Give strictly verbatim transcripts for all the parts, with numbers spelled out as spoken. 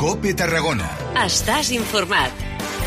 COPE Tarragona. Estàs informat.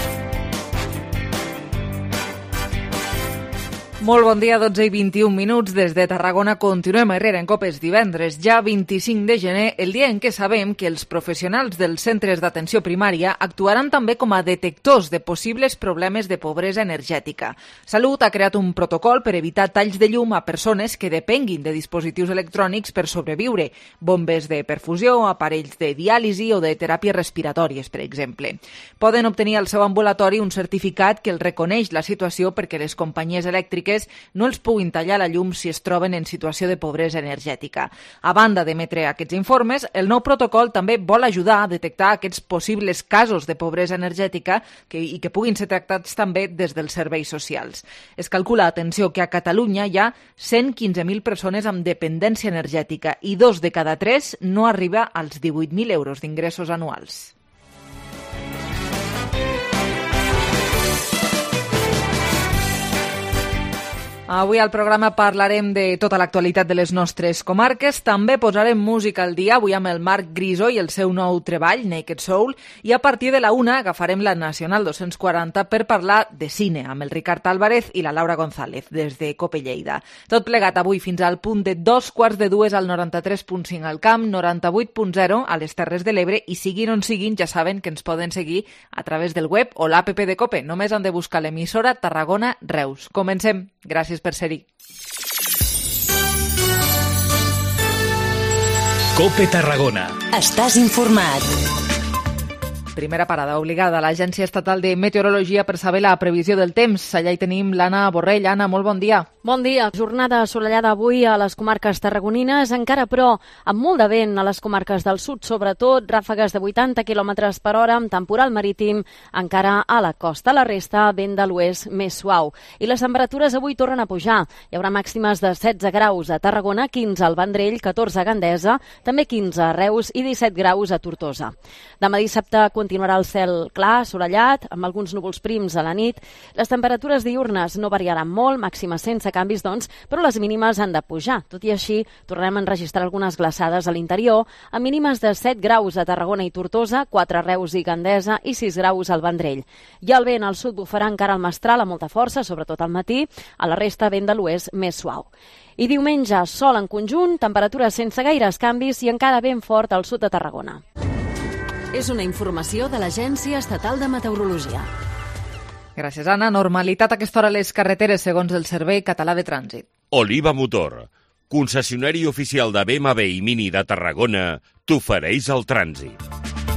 Molt bon dia, dotze i vint-i-un minuts. Des de Tarragona continuem a Herrera en Copes divendres, ja vint-i-cinc de gener, el dia en què sabem que els professionals dels centres d'atenció primària actuaran també com a detectors de possibles problemes de pobresa energètica. Salut ha creat un protocol per evitar talls de llum a persones que depenguin de dispositius electrònics per sobreviure, bombes de perfusió, aparells de diàlisi o de teràpies respiratòries, per exemple. Poden obtenir al seu ambulatori un certificat que els reconeix la situació perquè les companyies elèctriques no els puguin tallar la llum si es troben en situació de pobresa energètica. A banda d'emetre aquests informes, el nou protocol també vol ajudar a detectar aquests possibles casos de pobresa energètica que, i que puguin ser tractats també des dels serveis socials. Es calcula, atenció, que a Catalunya hi ha cent quinze mil persones amb dependència energètica i dos de cada tres no arriba als divuit mil euros d'ingressos anuals. Avui al programa parlarem de tota l'actualitat de les nostres comarques. També posarem música al dia, avui amb el Marc Griso i el seu nou treball, Naked Soul, i a partir de la una agafarem la Nacional dos-cents quaranta per parlar de cine, amb el Ricard Álvarez i la Laura González, des de Cope Lleida. Tot plegat avui fins al punt de dos quarts de dues al noranta-tres punt cinc al Camp, noranta-vuit punt zero a les Terres de l'Ebre, i siguin on siguin, ja saben que ens poden seguir a través del web o l'app de Cope. Només han de buscar l'emissora Tarragona Reus. Comencem. Gràcies per ser-hi. COPE Tarragona. Estàs informat. Primera parada obligada a l'Agència Estatal de Meteorologia per saber la previsió del temps. Allà hi tenim l'Anna Borrell. Anna, molt bon dia. Bon dia. Jornada assolellada avui a les comarques tarragonines, encara però amb molt de vent a les comarques del sud, sobretot ràfegues de vuitanta quilòmetres per hora amb temporal marítim encara a la costa. La resta, vent de l'oest més suau. I les temperatures avui tornen a pujar. Hi haurà màximes de setze graus a Tarragona, quinze al Vendrell, catorze a Gandesa, també quinze a Reus i disset graus a Tortosa. Demà dissabte continuarà el cel clar, assolellat, amb alguns núvols prims a la nit. Les temperatures diürnes no variaran molt, màximes sense canvis, doncs, però les mínimes han de pujar. Tot i així, tornarem a enregistrar algunes glaçades a l'interior, amb mínimes de set graus a Tarragona i Tortosa, quatre a Reus i Gandesa i sis graus al Vendrell. I el vent al sud bufarà encara al mestral amb molta força, sobretot al matí, a la resta vent de l'oest més suau. I diumenge, sol en conjunt, temperatures sense gaires canvis i encara ben fort al sud de Tarragona. És una informació de l'Agència Estatal de Meteorologia. Gràcies, Anna. Normalitat a aquesta hora a les carreteres, segons el Servei Català de Trànsit. Oliva Motor, concessionari oficial de B M W i Mini de Tarragona, t'ofereix el trànsit.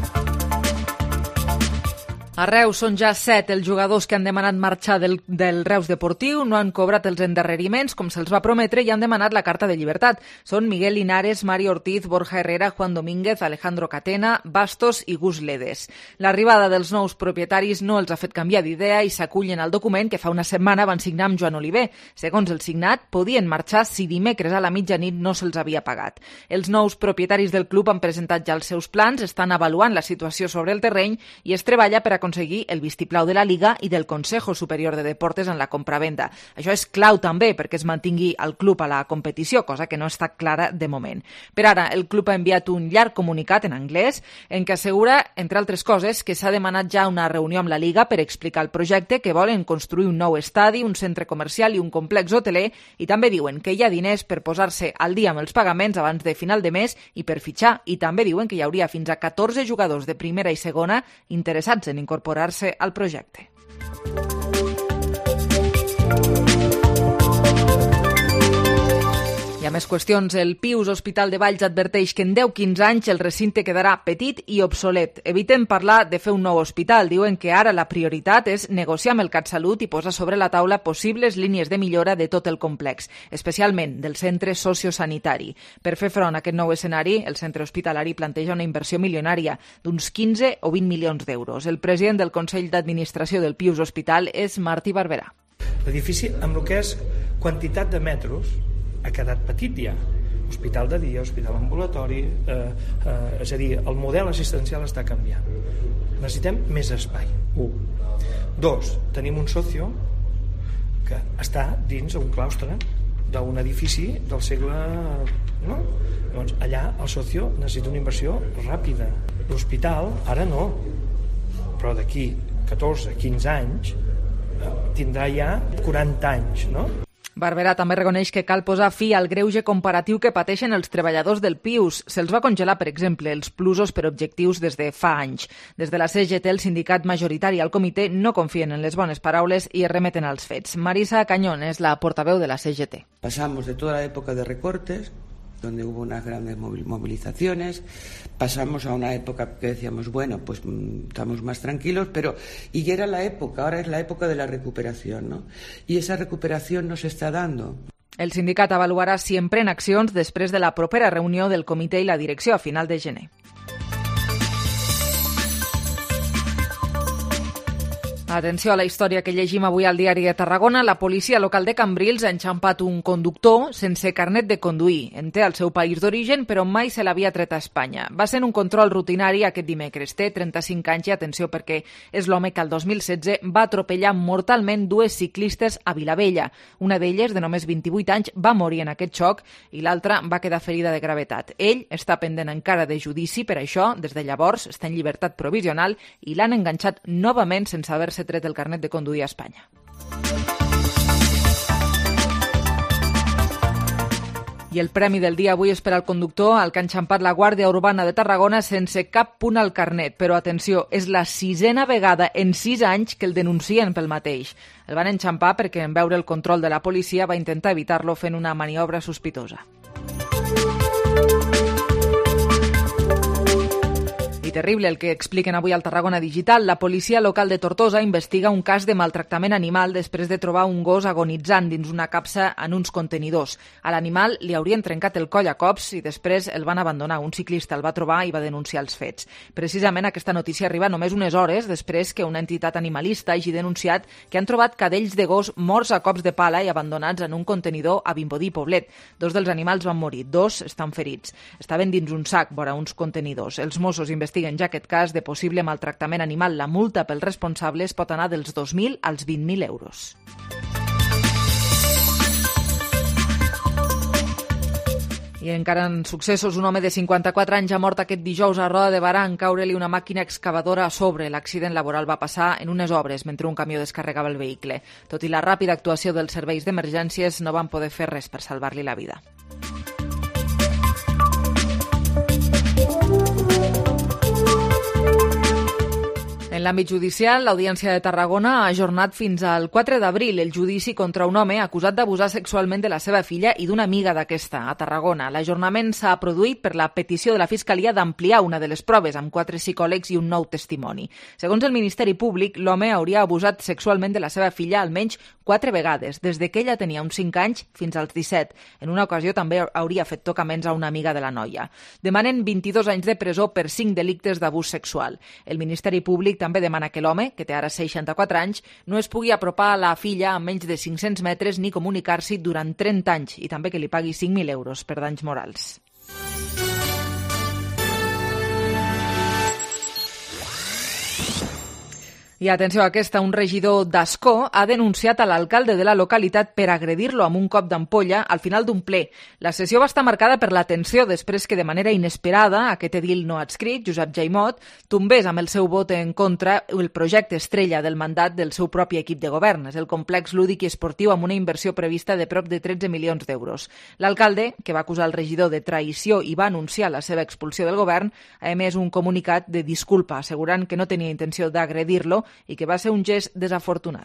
A Reus són ja set els jugadors que han demanat marxar del, del Reus Deportiu, no han cobrat els endarreriments com se'ls va prometre i han demanat la carta de llibertat. Són Miguel Linares, Mario Ortiz, Borja Herrera, Juan Domínguez, Alejandro Catena, Bastos i Gus Ledes. L'arribada dels nous propietaris no els ha fet canviar d'idea i s'acullen al document que fa una setmana van signar amb Joan Oliver. Segons el signat, podien marxar si dimecres a la mitjanit no se'ls havia pagat. Els nous propietaris del club han presentat ja els seus plans, estan avaluant la situació sobre el terreny i es treballa per aconseguir el vistiplau de la Liga i del Consejo Superior de Deportes en la compravenda. Això és clau també perquè es mantingui el club a la competició, cosa que no està clara de moment. Per ara, el club ha enviat un llarg comunicat en anglès en què assegura, entre altres coses, que s'ha demanat ja una reunió amb la Liga per explicar el projecte, que volen construir un nou estadi, un centre comercial i un complex hoteler, i també diuen que hi ha diners per posar-se al dia amb els pagaments abans de final de mes i per fitxar, i també diuen que hi hauria fins a catorze jugadors de primera i segona interessats en incorporar-se al projecte. Hi ha més qüestions. El Pius Hospital de Valls adverteix que en deu a quinze anys el recinte quedarà petit i obsolet. Eviten parlar de fer un nou hospital. Diuen que ara la prioritat és negociar amb el CatSalut i posar sobre la taula possibles línies de millora de tot el complex, especialment del centre sociosanitari. Per fer front a aquest nou escenari, el centre hospitalari planteja una inversió milionària d'uns quinze o vint milions d'euros. El president del Consell d'Administració del Pius Hospital és Martí Barberà. L'edifici, amb el que és quantitat de metres, ha quedat petit ja. Hospital de dia, hospital ambulatori, eh, eh, és a dir, el model assistencial està canviant. Necessitem més espai. Un. Dos, tenim un socio que està dins un claustre d'un edifici del segle... No? Llavors, allà el socio necessita una inversió ràpida. L'hospital, ara no, però d'aquí catorze quinze anys tindrà ja quaranta anys, no? Barberà també reconeix que cal posar fi al greuge comparatiu que pateixen els treballadors del Pius. Se'ls va congelar, per exemple, els plusos per objectius des de fa anys. Des de la C G T, el sindicat majoritari al comitè no confien en les bones paraules i es remeten als fets. Marisa Cañón és la portaveu de la C G T. Pasamos de toda la época de recortes, donde hubo unas grandes movilizaciones, pasamos a una época que decíamos, bueno, pues estamos más tranquilos, pero y era la época, ahora es la época de la recuperación, ¿no? Y esa recuperación nos está dando. El sindicat avaluarà si emprèn accions després de la propera reunió del comitè i la direcció a final de gener. Atenció a la història que llegim avui al diari de Tarragona. La policia local de Cambrils ha enxampat un conductor sense carnet de conduir. En té al seu país d'origen, però mai se l'havia tret a Espanya. Va ser en un control rutinari aquest dimecres. Té trenta-cinc anys i atenció perquè és l'home que el dos mil setze va atropellar mortalment dues ciclistes a Vilavella. Una d'elles, de només vint-i-vuit anys, va morir en aquest xoc i l'altra va quedar ferida de gravetat. Ell està pendent encara de judici, per això, des de llavors, està en llibertat provisional i l'han enganxat novament sense haver-se tret el carnet de conduir a Espanya. I el premi del dia avui és per al conductor al que ha enxampat la Guàrdia Urbana de Tarragona sense cap punt al carnet. Però atenció, és la sisena vegada en sis anys que el denuncien pel mateix. El van enxampar perquè en veure el control de la policia va intentar evitar-lo fent una maniobra sospitosa. Terrible el que expliquen avui al Tarragona Digital. La policia local de Tortosa investiga un cas de maltractament animal després de trobar un gos agonitzant dins una capsa en uns contenidors. A l'animal li haurien trencat el coll a cops i després el van abandonar. Un ciclista el va trobar i va denunciar els fets. Precisament aquesta notícia arriba només unes hores després que una entitat animalista hagi denunciat que han trobat cadells de gos morts a cops de pala i abandonats en un contenidor a Vimbodí, Poblet. Dos dels animals van morir, dos estan ferits. Estaven dins un sac vora uns contenidors. Els Mossos investiguen en ja aquest cas de possible maltractament animal. La multa pels responsables pot anar dels dos mil als vint mil euros. I encara en successos, un home de cinquanta-quatre anys ha mort aquest dijous a Roda de Barà en caure-li una màquina excavadora a sobre. L'accident laboral va passar en unes obres mentre un camió descarregava el vehicle. Tot i la ràpida actuació dels serveis d'emergències, no van poder fer res per salvar-li la vida. En l'àmbit judicial, l'Audiència de Tarragona ha ajornat fins al quatre d'abril el judici contra un home acusat d'abusar sexualment de la seva filla i d'una amiga d'aquesta, a Tarragona. L'ajornament s'ha produït per la petició de la Fiscalia d'ampliar una de les proves amb quatre psicòlegs i un nou testimoni. Segons el Ministeri Públic, l'home hauria abusat sexualment de la seva filla almenys quatre vegades, des de que ella tenia uns cinc anys fins als disset. En una ocasió també hauria fet tocaments a una amiga de la noia. Demanen vint-i-dos anys de presó per cinc delictes d'abús sexual. El Ministeri Públic també demana que l'home, que té ara seixanta-quatre anys, no es pugui apropar a la filla a menys de cinc-cents metres ni comunicar-s'hi durant trenta anys i també que li pagui cinc mil euros per danys morals. I atenció a aquesta, un regidor d'Ascó ha denunciat a l'alcalde de la localitat per agredir-lo amb un cop d'ampolla al final d'un ple. La sessió va estar marcada per la tensió després que de manera inesperada aquest edil no adscrit, Josep Jaimot, tombés amb el seu vot en contra el projecte estrella del mandat del seu propi equip de govern. És el complex lúdic i esportiu amb una inversió prevista de prop de tretze milions d'euros. L'alcalde, que va acusar el regidor de traïció i va anunciar la seva expulsió del govern, ha emès un comunicat de disculpa, assegurant que no tenia intenció d'agredir-lo i que va ser un gest desafortunat.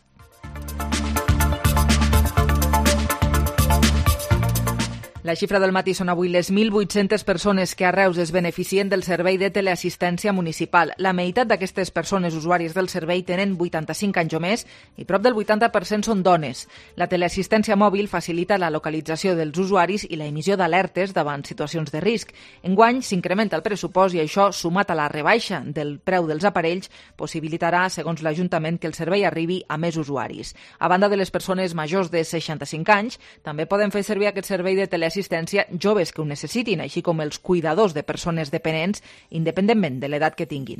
La xifra del matí són avui les mil vuit-centes persones que a Reus es beneficien del servei de teleassistència municipal. La meitat d'aquestes persones usuàries del servei tenen vuitanta-cinc anys o més i prop del vuitanta per cent són dones. La teleassistència mòbil facilita la localització dels usuaris i la emissió d'alertes davant situacions de risc. Enguany s'incrementa el pressupost i això, sumat a la rebaixa del preu dels aparells, possibilitarà, segons l'Ajuntament, que el servei arribi a més usuaris. A banda de les persones majors de seixanta-cinc anys, també poden fer servir aquest servei de teleassistència joves que ho necessitin, així com els cuidadors de persones dependents, independentment de l'edat que tinguin.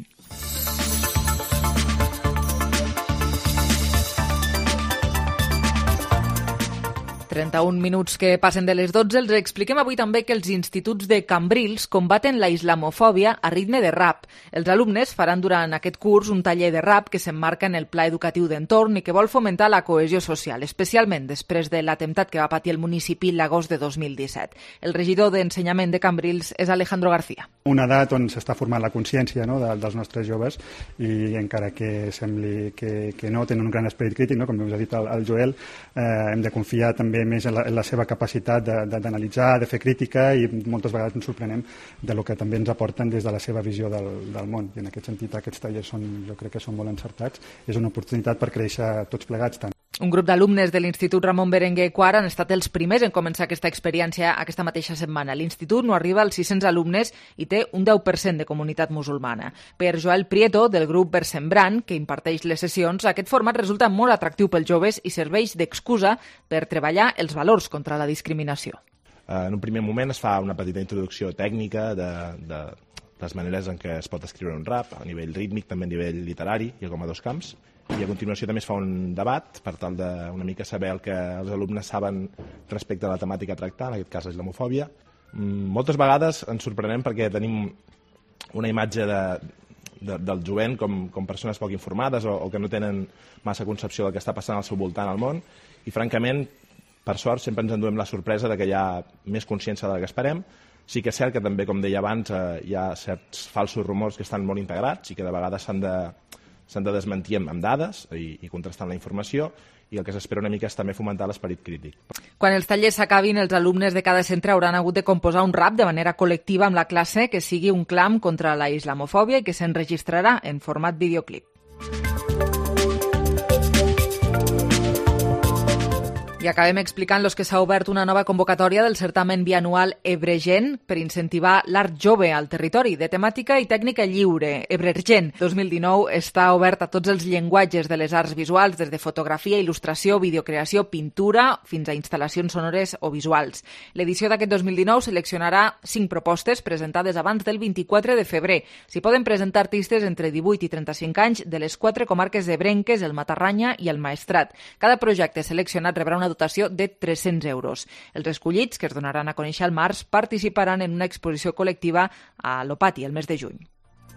trenta-un minuts que passen de les dotze. Els expliquem avui també que els instituts de Cambrils combaten la islamofòbia a ritme de rap. Els alumnes faran durant aquest curs un taller de rap que s'emmarca en el pla educatiu d'entorn i que vol fomentar la cohesió social, especialment després de l'atemptat que va patir el municipi l'agost de dos mil disset. El regidor d'Ensenyament de Cambrils és Alejandro García. Una edat on s'està formant la consciència, no?, de, dels nostres joves, i encara que sembli que, que no tenen un gran esperit crític, no?, com us ha dit el, el Joel, eh, hem de confiar també més en la, en la seva capacitat d'analitzar, de, de, de fer crítica, i moltes vegades ens sorprenem de lo que també ens aporten des de la seva visió del, del món. I en aquest sentit aquests tallers són, jo crec que són molt encertats. És una oportunitat per créixer tots plegats tant. Un grup d'alumnes de l'Institut Ramon Berenguer Quart han estat els primers en començar aquesta experiència aquesta mateixa setmana. L'Institut no arriba als sis-cents alumnes i té un deu per cent de comunitat musulmana. Per Joel Prieto, del grup Versembrant, que imparteix les sessions, aquest format resulta molt atractiu pels joves i serveix d'excusa per treballar els valors contra la discriminació. En un primer moment es fa una petita introducció tècnica de, de les maneres en què es pot escriure un rap, a nivell rítmic, també a nivell literari, i com a dos camps. I a continuació també es fa un debat per tal de una mica saber el que els alumnes saben respecte a la temàtica a tractar, en aquest cas la islamofòbia. Moltes vegades ens sorprenem perquè tenim una imatge de, de, del jovent com, com persones poc informades o, o que no tenen massa concepció del que està passant al seu voltant al món, i francament, per sort, sempre ens enduem la sorpresa de que hi ha més consciència del que esperem. Sí que és cert que també, com deia abans, eh, hi ha certs falsos rumors que estan molt integrats i que de vegades s'han de, s'han de desmentir amb dades i, i contrastant la informació, i el que s'espera una mica és també fomentar l'esperit crític. Quan els tallers s'acabin, els alumnes de cada centre hauran hagut de composar un rap de manera col·lectiva amb la classe que sigui un clam contra la islamofòbia i que s'enregistrarà en format videoclip. I acabem explicant-los que s'ha obert una nova convocatòria del certamen bianual Ebregen per incentivar l'art jove al territori, de temàtica i tècnica lliure. Ebregen dos mil dinou està obert a tots els llenguatges de les arts visuals, des de fotografia, il·lustració, videocreació, pintura, fins a instal·lacions sonores o visuals. L'edició d'aquest dos mil dinou seleccionarà cinc propostes presentades abans del vint-i-quatre de febrer. S'hi poden presentar artistes entre divuit i trenta-cinc anys de les quatre comarques de Brenques, el Matarranya i el Maestrat. Cada projecte seleccionat rebrà una dotació de tres-cents euros. Els escollits, que es donaran a conèixer al març, participaran en una exposició col·lectiva a l'Opati el mes de juny.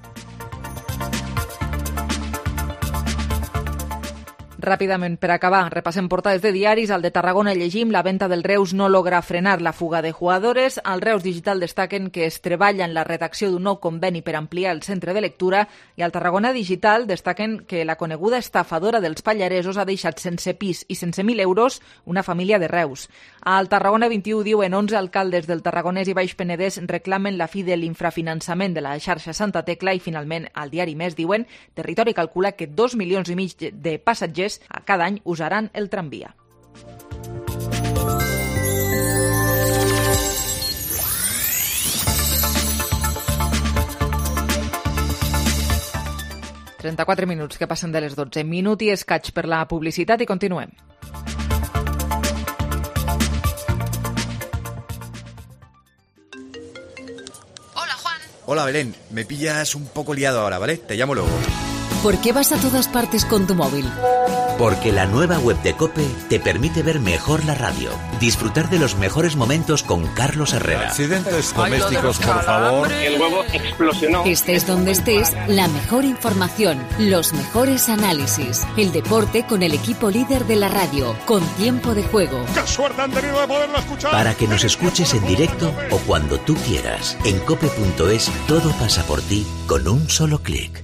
Ràpidament, per acabar, repassem portades de diaris. Al de Tarragona llegim: la venta del Reus no logra frenar la fuga de jugadores. Al Reus Digital destaquen que es treballa en la redacció d'un nou conveni per ampliar el centre de lectura, i al Tarragona Digital destaquen que la coneguda estafadora dels pallaresos ha deixat sense pis i sense mil euros una família de Reus. Al Tarragona vint-i-u diuen: onze alcaldes del Tarragonès i Baix Penedès reclamen la fi de l'infrafinançament de la xarxa Santa Tecla, i finalment al diari Més diuen: Territori calcula que dos milions i mig de passatgers a cada any usaran el tramvia. trenta-quatre minuts que passen de les dotze. Minut i escaig per la publicitat i continuem. Hola, Juan. Hola, Belén. Me pillas un poco liado ahora, ¿vale? Te llamo luego. ¿Por qué vas a todas partes con tu móvil? Porque la nueva web de COPE te permite ver mejor la radio, disfrutar de los mejores momentos con Carlos Herrera. Accidentes domésticos, por favor. El huevo explosionó. Estés donde estés, la mejor información, los mejores análisis, el deporte con el equipo líder de la radio, con Tiempo de Juego. ¡Qué suerte han tenido de poderlo escuchar! Para que nos escuches en directo o cuando tú quieras. En cope punto es todo pasa por ti con un solo clic.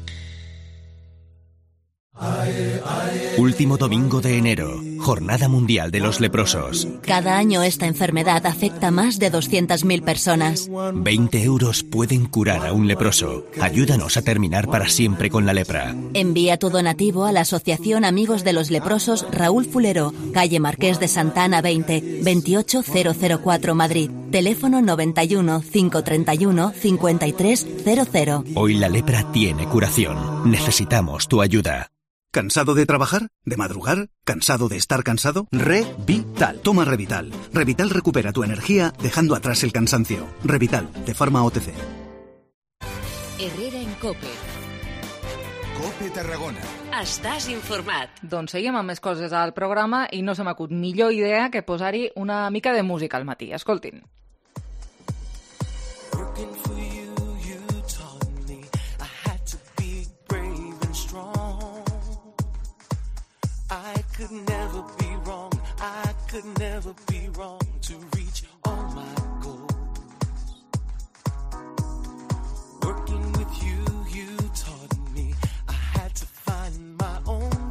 Último domingo de enero, Jornada Mundial de los Leprosos. Cada año esta enfermedad afecta a más de doscientas mil personas. veinte euros pueden curar a un leproso. Ayúdanos a terminar para siempre con la lepra. Envía tu donativo a la Asociación Amigos de los Leprosos Raúl Fulero, calle Marqués de Santana veinte, veintiocho mil cuatro, Madrid. Teléfono noventa y uno, cinco treinta y uno, cincuenta y tres cero cero. Hoy la lepra tiene curación. Necesitamos tu ayuda. ¿Cansado de trabajar? ¿De madrugar? ¿Cansado de estar cansado? Revital. Toma Revital. Revital recupera tu energía dejando atrás el cansancio. Revital, de Pharma O T C. Herrera en COPE. COPE Tarragona. Estàs informat. Doncs seguim amb més coses al programa i no se m'acut millor idea que posar-hi una mica de música al matí. Escoltin. I could never be wrong, I could never be wrong to reach all my goals. Working with you, you taught me I had to find my own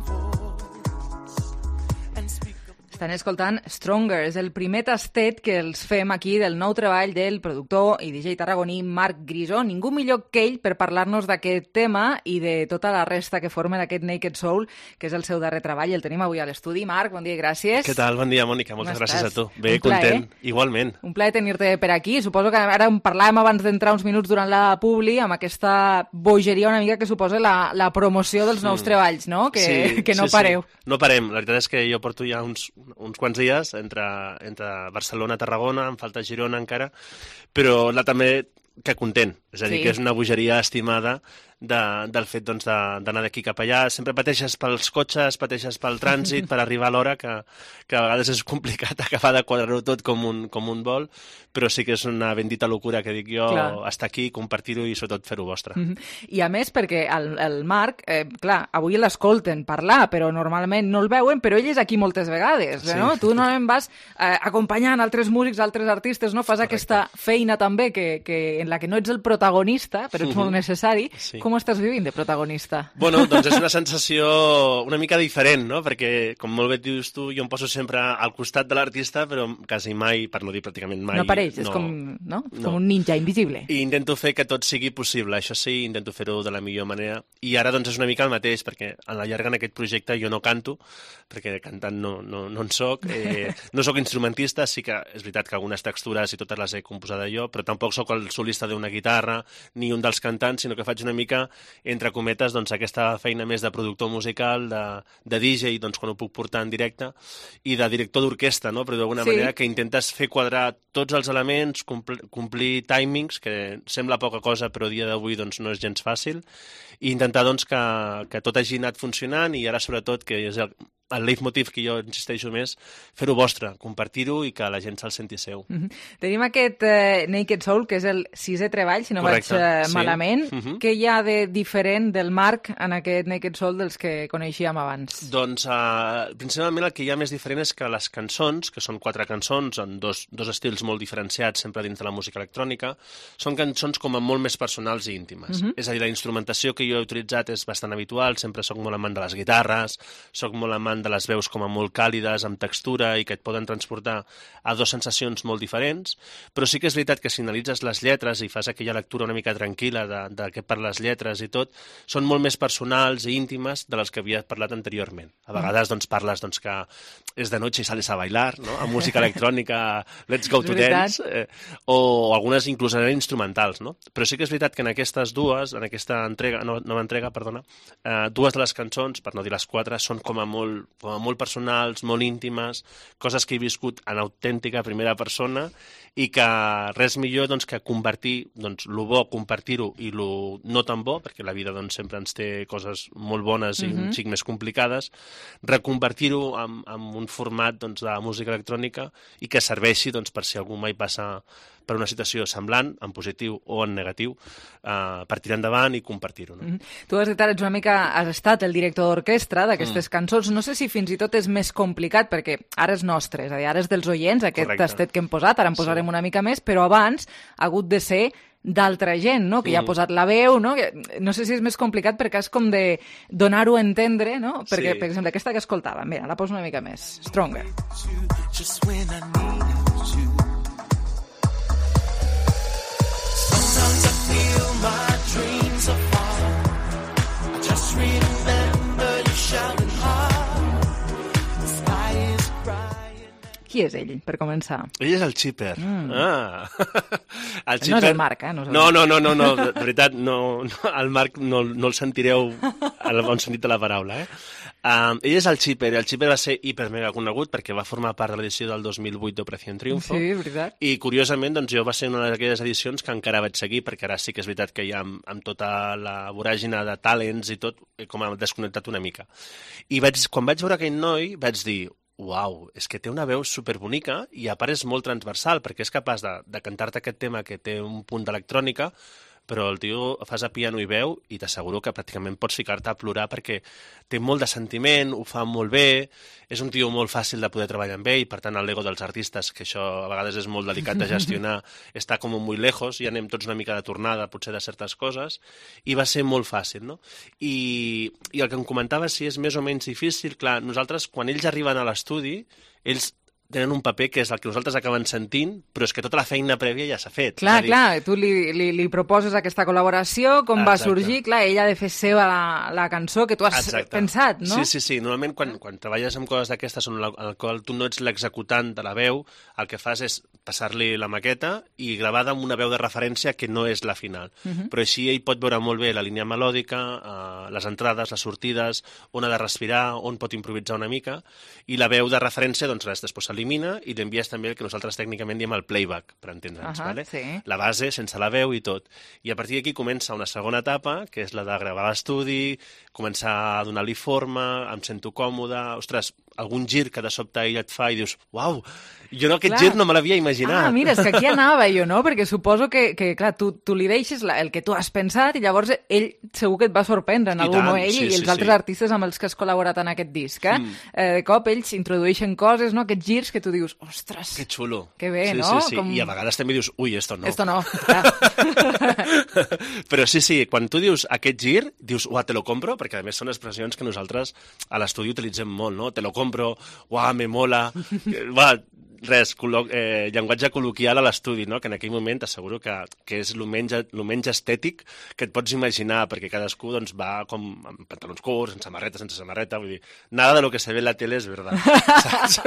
voice and speak up. Estan escoltant Stronger, és el primer tastet que els fem aquí del nou treball del productor i D J tarragoní Marc Grisó. Ningú millor que ell per parlar-nos d'aquest tema i de tota la resta que formen aquest Naked Soul, que és el seu darrer treball. El tenim avui a l'estudi. Marc, bon dia i gràcies. Què tal? Bon dia, Mònica. Moltes gràcies estàs? a tu. Bé, Un plaer. content. Igualment. Un plaer tenir-te per aquí. Suposo que ara en parlàvem abans d'entrar uns minuts durant la publi amb aquesta bogeria una mica que suposa la, la promoció dels nous Mm. treballs, no? Que, Sí, que no sí, pareu. Sí. No parem. La veritat és que jo porto ja uns, uns quants dies entre, entre Barcelona i Tarragona, em falta Girona encara, però la també que content. És a dir, Sí. que és una bogeria estimada de, del fet doncs, de- d'anar d'aquí cap allà. Sempre pateixes pels cotxes, pateixes pel trànsit, per arribar a l'hora, que, que a vegades és complicat acabar de quadrar-ho tot com un, com un vol, però sí que és una bendita locura que dic jo, Clar. estar aquí, compartir-ho i sobretot fer-ho vostre. Mhm. I a més perquè el, el Marc, eh, clar, avui l'escolten parlar, però normalment no el veuen, però ell és aquí moltes vegades, Sí. no? Tu normalment vas eh, acompanyant altres músics, altres artistes, no? Fas Correcte. Aquesta feina també que, que, en la que no ets el protagonista, però ets Mhm. molt necessari. Sí. Com estàs vivint de protagonista? Bueno, doncs és una sensació una mica diferent, no? Perquè, com molt bé dius tu, jo em poso sempre al costat de l'artista, però quasi mai, per no dir pràcticament mai... No apareix, és com, no? No. com un ninja invisible. I intento fer que tot sigui possible, això sí, intento fer-ho de la millor manera. I ara doncs és una mica el mateix, perquè a la llarga en aquest projecte jo no canto, perquè cantant no, no, no en soc, eh, no sóc instrumentista, sí que és veritat que algunes textures i totes les he composat jo, però tampoc sóc el solista d'una guitarra ni un dels cantants, sinó que faig una mica, entre cometes, doncs, aquesta feina més de productor musical, de, de D J, doncs, quan ho puc portar en directe, i de director d'orquestra, no? Però d'alguna Sí. manera que intentes fer quadrar tots els elements, compl complir timings, que sembla poca cosa, però a dia d'avui doncs, no és gens fàcil, i intentar doncs, que, que tot hagi anat funcionant i ara sobretot, que és el, el leitmotiv que jo insisteixo més, fer-ho vostre, compartir-ho i que la gent se'l senti seu. Mhm. Tenim aquest eh, Naked Soul, que és el sisè treball, si no Correcte, vaig eh, sí. malament. Mhm. Què hi ha de diferent del Marc en aquest Naked Soul dels que coneixíem abans? Doncs, uh, principalment el que hi ha més diferent és que les cançons, que són quatre cançons en dos, dos estils molt diferenciats sempre dins de la música electrònica, són cançons com a molt més personals i íntimes. Mhm. És a dir, la instrumentació que jo he utilitzat és bastant habitual, sempre sóc molt amant de les guitarres, sóc molt amant de les veus com a molt càlides, amb textura i que et poden transportar a dues sensacions molt diferents, però sí que és veritat que si analitzes les lletres i fas aquella lectura una mica tranquil·la de, de què per les lletres i tot, són molt més personals i íntimes de les que havia parlat anteriorment. A vegades doncs, parles doncs, que és de noche i sales a bailar, no? Amb música electrònica, let's go És to veritat. dance, eh, o algunes inclús eren instrumentals, no? Però sí que és veritat que en aquestes dues, en aquesta entrega, no, nova entrega, perdona, eh, dues de les cançons, per no dir les quatre, són com a molt, com a molt personals, molt íntimes, coses que he viscut en autèntica primera persona i que res millor doncs, que convertir doncs, lo bo, compartir-ho i lo no tan bo, perquè la vida doncs, sempre ens té coses molt bones i Mhm. un xic més complicades, reconvertir-ho en, en un format doncs, de música electrònica i que serveixi doncs, per si algú mai passa per una situació semblant, en positiu o en negatiu, eh, per tirar endavant i compartir-ho. No? Mhm. Tu has, ets una mica, has estat el director d'orquestra d'aquestes Mm. cançons. No sé si fins i tot és més complicat, perquè ara és nostre, és a dir, ara és dels oients, aquest Correcte. tastet que hem posat, ara en posarem Sí. una mica més, però abans ha hagut de ser d'altra gent, no? Que ja ha Mm. posat la veu, no? Que, no sé si és més complicat perquè és com de donar-ho a entendre, no? Perquè, Sí. per exemple, aquesta que escoltàvem, mira, la poso una mica més. Stronger. Just when I needed you. Sometimes I feel my dreams are far. I just remember you shouting hard. The sky is crying. Qui és ell, per començar? Ell és el Chipper. Mm. Ah. El No és el Marc, eh? No, és el No, Marc. no, no, no, no, de veritat, no, no, el Marc no, no el sentireu en el bon sentit de la paraula, eh? Um, ell és el Chipper, el Chipper va ser hiper mega conegut perquè va formar part de l'edició del dos mil vuit d'Operación Triunfo. Sí, veritat. I curiosament, doncs jo va ser una d'aquelles edicions que encara vaig seguir, perquè ara sí que és veritat que ja amb, amb tota la voràgina de talents i tot, com ha desconnectat una mica. I vaig, quan vaig veure aquell noi, vaig dir, uau, és que té una veu superbonica i a part és molt transversal, perquè és capaç de, de cantar-te aquest tema que té un punt d'electrònica, però el tio fas a piano i veu i t'asseguro que pràcticament pots ficar-te a plorar perquè té molt de sentiment, ho fa molt bé, és un tio molt fàcil de poder treballar amb ell, per tant el l'ego dels artistes, que això a vegades és molt delicat de gestionar, està com molt lejos, i anem tots una mica de tornada potser de certes coses, i va ser molt fàcil, no? I, i el que em comentava si és més o menys difícil, clar, nosaltres quan ells arriben a l'estudi, ells tenen un paper que és el que nosaltres acabem sentint, però és que tota la feina prèvia ja s'ha fet. Clar, dir... clar, tu li, li, li proposes aquesta col·laboració, com Exacte. va sorgir, clar, ella ha de fer seva la, la cançó que tu has Exacte. pensat, no? Sí, sí, sí. Normalment quan, quan treballes amb coses d'aquestes en el qual tu no ets l'executant de la veu, el que fas és passar-li la maqueta i gravada amb una veu de referència que no és la final. Uh -huh. Però així ell pot veure molt bé la línia melòdica, eh, les entrades, les sortides, on ha de respirar, on pot improvisar una mica, i la veu de referència, doncs res, després s'elimina i l'envies també el que nosaltres tècnicament diem el playback, per entendre'ns, Uh -huh, vale? sí. La base, sense la veu i tot. I a partir d'aquí comença una segona etapa, que és la de gravar l'estudi, començar a donar-li forma, em sento còmode, ostres, algun gir que de sobte ell et fa i dius, uau, jo no, aquest Clar. gir no me l'havia imaginat. Ah, mira, és que aquí anava jo, no? Perquè suposo que, que clar, tu, tu li deixes la, el que tu has pensat i llavors ell segur que et va sorprendre en I algun tant, moment, ell sí, i sí, els altres sí. artistes amb els que has col·laborat en aquest disc, eh? Mm. eh de cop ells introdueixen coses, no? Aquests girs que tu dius, ostres, Que xulo. que bé, sí, no? Sí, sí, Com... I a vegades també dius, ui, esto no. Esto no, clar. Però sí, sí, quan tu dius aquest gir, dius, uah, te lo compro, perquè a més són expressions que nosaltres a l'estudi utilitzem molt, no? Te lo compro, uah, me mola, uah, res, col·lo eh, llenguatge col·loquial a l'estudi, no? Que en aquell moment t'asseguro que, que és el menys, el menys estètic que et pots imaginar, perquè cadascú doncs, va com amb pantalons curts, en samarreta, sense samarreta, vull dir, nada de lo que se ve en la tele és verdad, saps?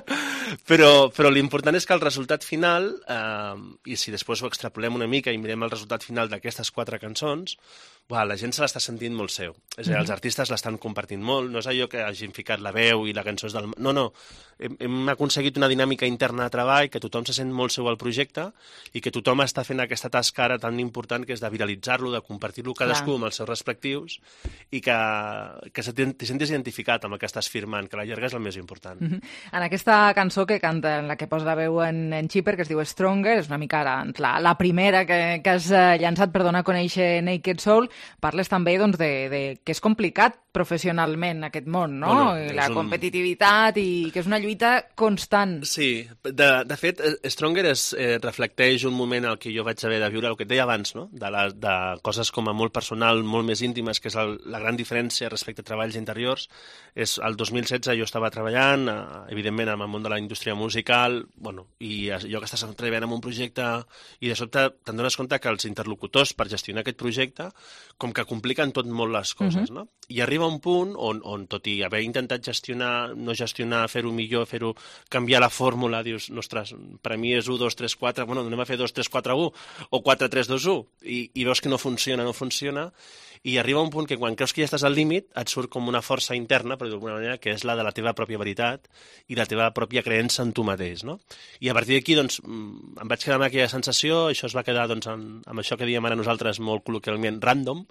però però l'important és que el resultat final, eh, i si després ho extrapolem una mica i mirem el resultat final d'aquestes quatre cançons, uah, la gent se l'està sentint molt seu. És a dir, els artistes l'estan compartint molt, no és allò que hagin ficat la veu i la cançó és del... No, no, hem, hem aconseguit una dinàmica interna de treball, que tothom se sent molt seu al projecte i que tothom està fent aquesta tasca ara tan important que és de viralitzar-lo, de compartir-lo cadascú amb els seus respectius i que, que t'hi sentis identificat amb el que estàs firmant, que a la llarga és el més important. Uh -huh. En aquesta cançó que canta, en la que posa la veu en, en Chipper, que es diu Stronger, és una mica la, la primera que, que has llançat per donar a conèixer Naked Soul, parles també doncs, de, de que és complicat professionalment aquest món, no? Bueno, la un... competitivitat i que és una lluita constant. Sí, de, de fet, Stronger es eh, reflecteix un moment al que jo vaig haver de viure, el que et deia abans, no? De, la, de coses com a molt personal, molt més íntimes, que és el, la gran diferència respecte a treballs interiors. És el dos mil setze jo estava treballant, eh, evidentment, en el món de la indústria musical, bueno, i jo que estàs treballant en un projecte i de sobte te'n dones compte que els interlocutors per gestionar aquest projecte com que compliquen tot molt les coses, uh-huh. no? I arriba un punt on, on, tot i haver intentat gestionar, no gestionar, fer-ho millor, fer-ho, canviar la fórmula, dius, ostres, per a mi és u, dos, tres, quatre, bueno, anem a fer dos, tres, quatre, u, o quatre, tres, dos, u, i, i veus que no funciona, no funciona, i arriba un punt que quan creus que ja estàs al límit et surt com una força interna, però d'alguna manera, que és la de la teva pròpia veritat i la teva pròpia creença en tu mateix, no? I a partir d'aquí, doncs, em vaig quedar amb aquella sensació, això es va quedar, doncs, en, amb això que diem ara nosaltres molt col·loquialment, random,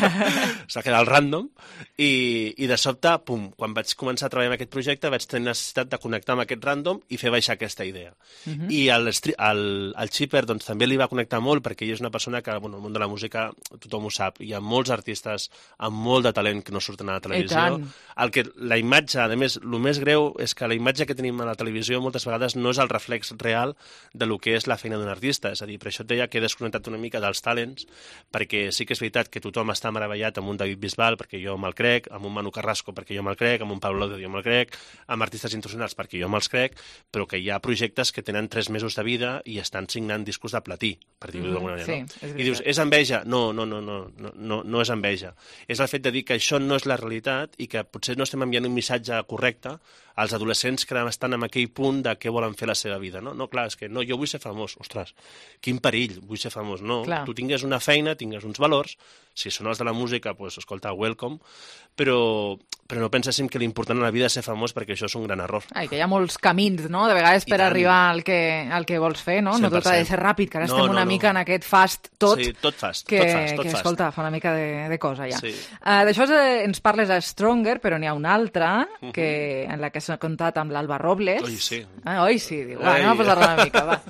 es va quedar al random, i, i de sobte, pum, quan vaig començar a treballar en aquest projecte vaig tenir necessitat de connectar amb aquest random i fer baixar aquesta idea. Uh-huh. I el, el, el Chipper, doncs, també li va connectar molt, perquè ell és una persona que, bueno, el món de la música tothom ho sap, hi ha molts artistes amb molt de talent que no surten a la televisió. El que, la imatge, a més, el més greu és que la imatge que tenim a la televisió moltes vegades no és el reflex real de lo que és la feina d'un artista. És a dir, per això et deia que he desconnectat una mica dels talents, perquè sí que és veritat que tothom està meravellat amb un David Bisbal, perquè jo me'l crec, amb un Manu Carrasco, perquè jo me'l crec, amb un Pablo López, jo me'l crec, amb artistes internacionals, perquè jo me'ls crec, però que hi ha projectes que tenen tres mesos de vida i estan signant discos de platí, per dir-ho d'alguna manera. Sí, no? I dius, és enveja? No, no, no, no, no, no, no és enveja. És el fet de dir que això no és la realitat i que potser no estem enviant un missatge correcte als adolescents que estan en aquell punt de què volen fer la seva vida. No, no clar, és que no, jo vull ser famós. Ostres, quin perill, vull ser famós. No, clar. Tu tingues una feina, tingues uns valors, si són els de la música, doncs, escolta, welcome, però, però no penséssim que l'important a la vida és ser famós, perquè això és un gran error. Ai, que hi ha molts camins, no?, de vegades per arribar al que, al que vols fer, no? No tot ha de ser ràpid, que ara no, estem una no, no. mica en aquest fast tot. Sí, tot fast, que, tot fast, tot que, fast. escolta, fa una mica de, de cosa, ja. Sí. Uh, D'això eh, ens parles a Stronger, però n'hi ha una altra, Uh-huh. que, en la que s'ha contat amb l'Alba Robles. Oi, sí. Ah, oi, sí. Diu, va, anem a posar-la una mica, va.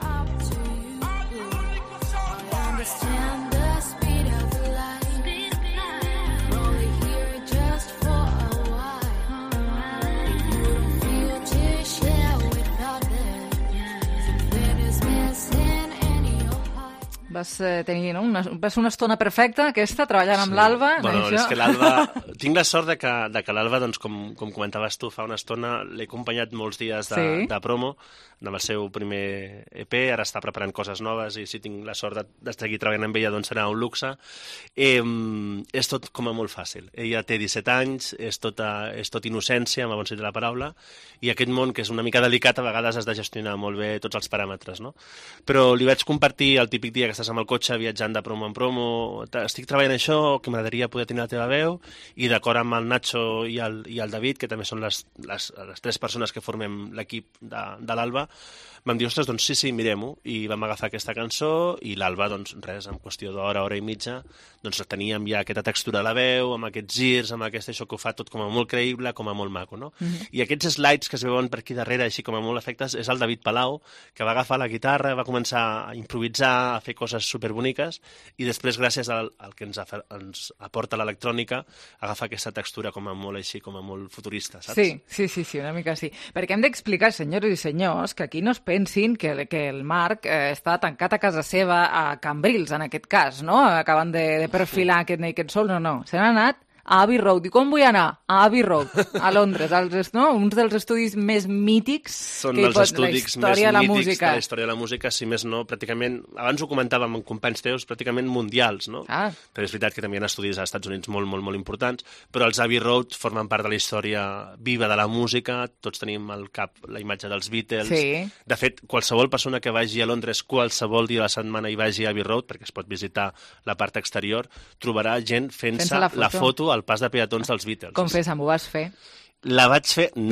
Vas eh, tenir, no? Una, va ser una estona perfecta, aquesta, treballant amb Sí. l'Alba. Bueno, això. és que l'Alba... Tinc la sort de que, de que l'Alba, doncs, com, com comentaves tu fa una estona, l'he acompanyat molts dies de, Sí. de promo, amb el seu primer E P, ara està preparant coses noves i si tinc la sort de, de seguir treballant amb ella, doncs serà un luxe. Eh, és tot com a molt fàcil. Ella té disset anys, és, tota, és tot innocència, amb el bon sentit de la paraula, i aquest món, que és una mica delicat, a vegades has de gestionar molt bé tots els paràmetres, no? Però li vaig compartir el típic dia que estàs amb el cotxe viatjant de promo en promo, estic treballant això, que m'agradaria poder tenir la teva veu, i d'acord amb el Nacho i el, i el David, que també són les, les, les tres persones que formem l'equip de, de l'Alba, vam dir, ostres, doncs sí, sí, mirem-ho, i vam agafar aquesta cançó, i l'Alba, doncs res, en qüestió d'hora, hora i mitja, doncs teníem ja aquesta textura a la veu, amb aquests girs, amb aquest això que ho fa tot com a molt creïble, com a molt maco, no? Mhm. I aquests slides que es veuen per aquí darrere, així com a molt efectes, és el David Palau, que va agafar la guitarra, va començar a improvisar, a fer coses superboniques, i després, gràcies al, al que ens, afa, ens aporta l'electrònica, agafa aquesta textura com a molt així, com a molt futurista, saps? Sí, sí, sí, sí, una mica sí. Perquè hem d'explicar, senyors i senyors, que aquí no es pensin que, que el Marc eh, està tancat a casa seva a Cambrils, en aquest cas, no? Acabant de, de perfilar aquest Naked Soul, no, no. Se n'ha anat a Abbey Road. I com vull anar? A Abbey Road, a Londres. Els, no? Uns dels estudis més mítics Són que hi els pot, estudis la història de la més mítics música. de la història de la música, si més no, pràcticament, abans ho comentàvem amb companys teus, pràcticament mundials, no? Ah. Però és veritat que també hi ha estudis als Estats Units molt, molt, molt importants, però els Abbey Road formen part de la història viva de la música, tots tenim al cap la imatge dels Beatles. Sí. De fet, qualsevol persona que vagi a Londres qualsevol dia de la setmana i vagi a Abbey Road, perquè es pot visitar la part exterior, trobarà gent fent-se Fent-se la foto. la foto al pas de peatons dels Beatles. Confessa, m'ho vas fer. La vaig fer... No.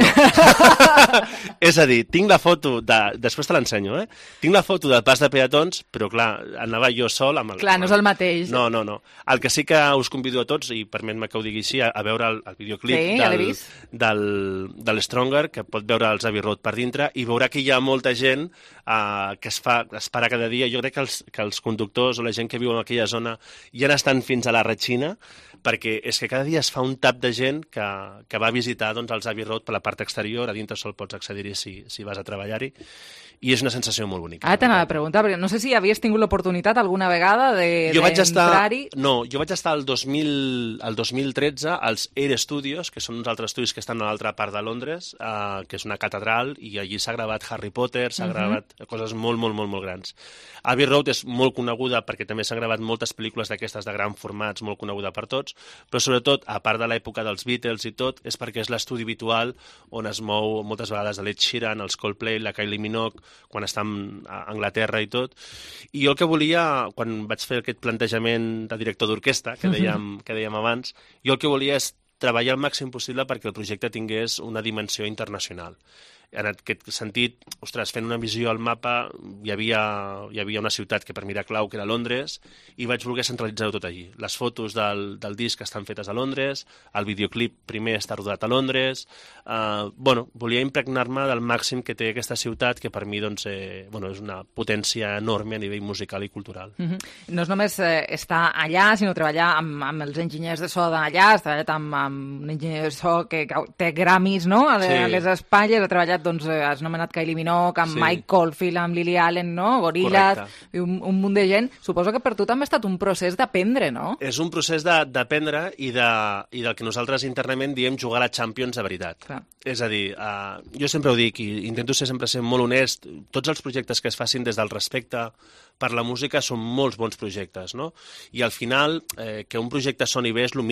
És a dir, tinc la foto de... Després te l'ensenyo, eh? Tinc la foto del pas de peatons, però clar, anava jo sol amb el... Clar, no és el mateix. No, no, no. El que sí que us convido a tots, i permet-me que ho digui així, a, a veure el, el videoclip Sí, ja l'he del, vist. del, del Stronger, que pot veure els Abbey Road per dintre, i veurà que hi ha molta gent eh, que es, fa, es para cada dia. Jo crec que els, que els conductors o la gent que viu en aquella zona ja n'estan fins a la Retxina, perquè és que cada dia es fa un tap de gent que, que va a visitar doncs, els Abbey Road per la part exterior, a dintre sol pots accedir-hi si, si vas a treballar-hi, i és una sensació molt bonica. Ara t'anava a preguntar, perquè no sé si havies tingut l'oportunitat alguna vegada de, jo vaig estar, d'entrar-hi. no, jo vaig estar el dos mil, el dos mil tretze als Air Studios, que són uns altres estudis que estan a l'altra part de Londres, eh, que és una catedral, i allí s'ha gravat Harry Potter, s'ha Mhm. gravat coses molt, molt, molt, molt grans. Abbey Road és molt coneguda perquè també s'han gravat moltes pel·lícules d'aquestes de gran formats, molt coneguda per tots, però sobretot, a part de l'època dels Beatles i tot, és perquè és l'estudi habitual on es mou moltes vegades l'Ed Sheeran, els Coldplay, la Kylie Minogue, quan estan a Anglaterra i tot. I jo el que volia, quan vaig fer aquest plantejament de director d'orquestra, que dèiem, que dèiem abans, jo el que volia és treballar el màxim possible perquè el projecte tingués una dimensió internacional. En aquest sentit, ostres, fent una visió al mapa, hi havia, hi havia una ciutat que per mi era clau, que era Londres, i vaig voler centralitzar-ho tot allí. Les fotos del, del disc estan fetes a Londres, el videoclip primer està rodat a Londres... Eh, bueno, volia impregnar-me del màxim que té aquesta ciutat, que per mi doncs, eh, bueno, és una potència enorme a nivell musical i cultural. Mhm. No és només eh, estar allà, sinó treballar amb, amb els enginyers de so d'allà, has treballat amb, amb un enginyer de so que, que té Grammys, no?, a, le, Sí. a les espatlles, ha treballat, doncs, eh, has nomenat Kylie Minogue, amb Sí. Mike Caulfield, amb Lily Allen, no?, Gorillaz, Correcte. i un, un munt de gent. Suposo que per tu també ha estat un procés d'aprendre, no? És un procés de- d'aprendre i, de, i del que nosaltres internament diem jugar a la Champions de veritat. Clar. És a dir, uh, jo sempre ho dic i intento ser sempre ser molt honest, tots els projectes que es facin des del respecte per la música són molts bons projectes, no? I al final, eh, que un projecte soni bé és el mínim.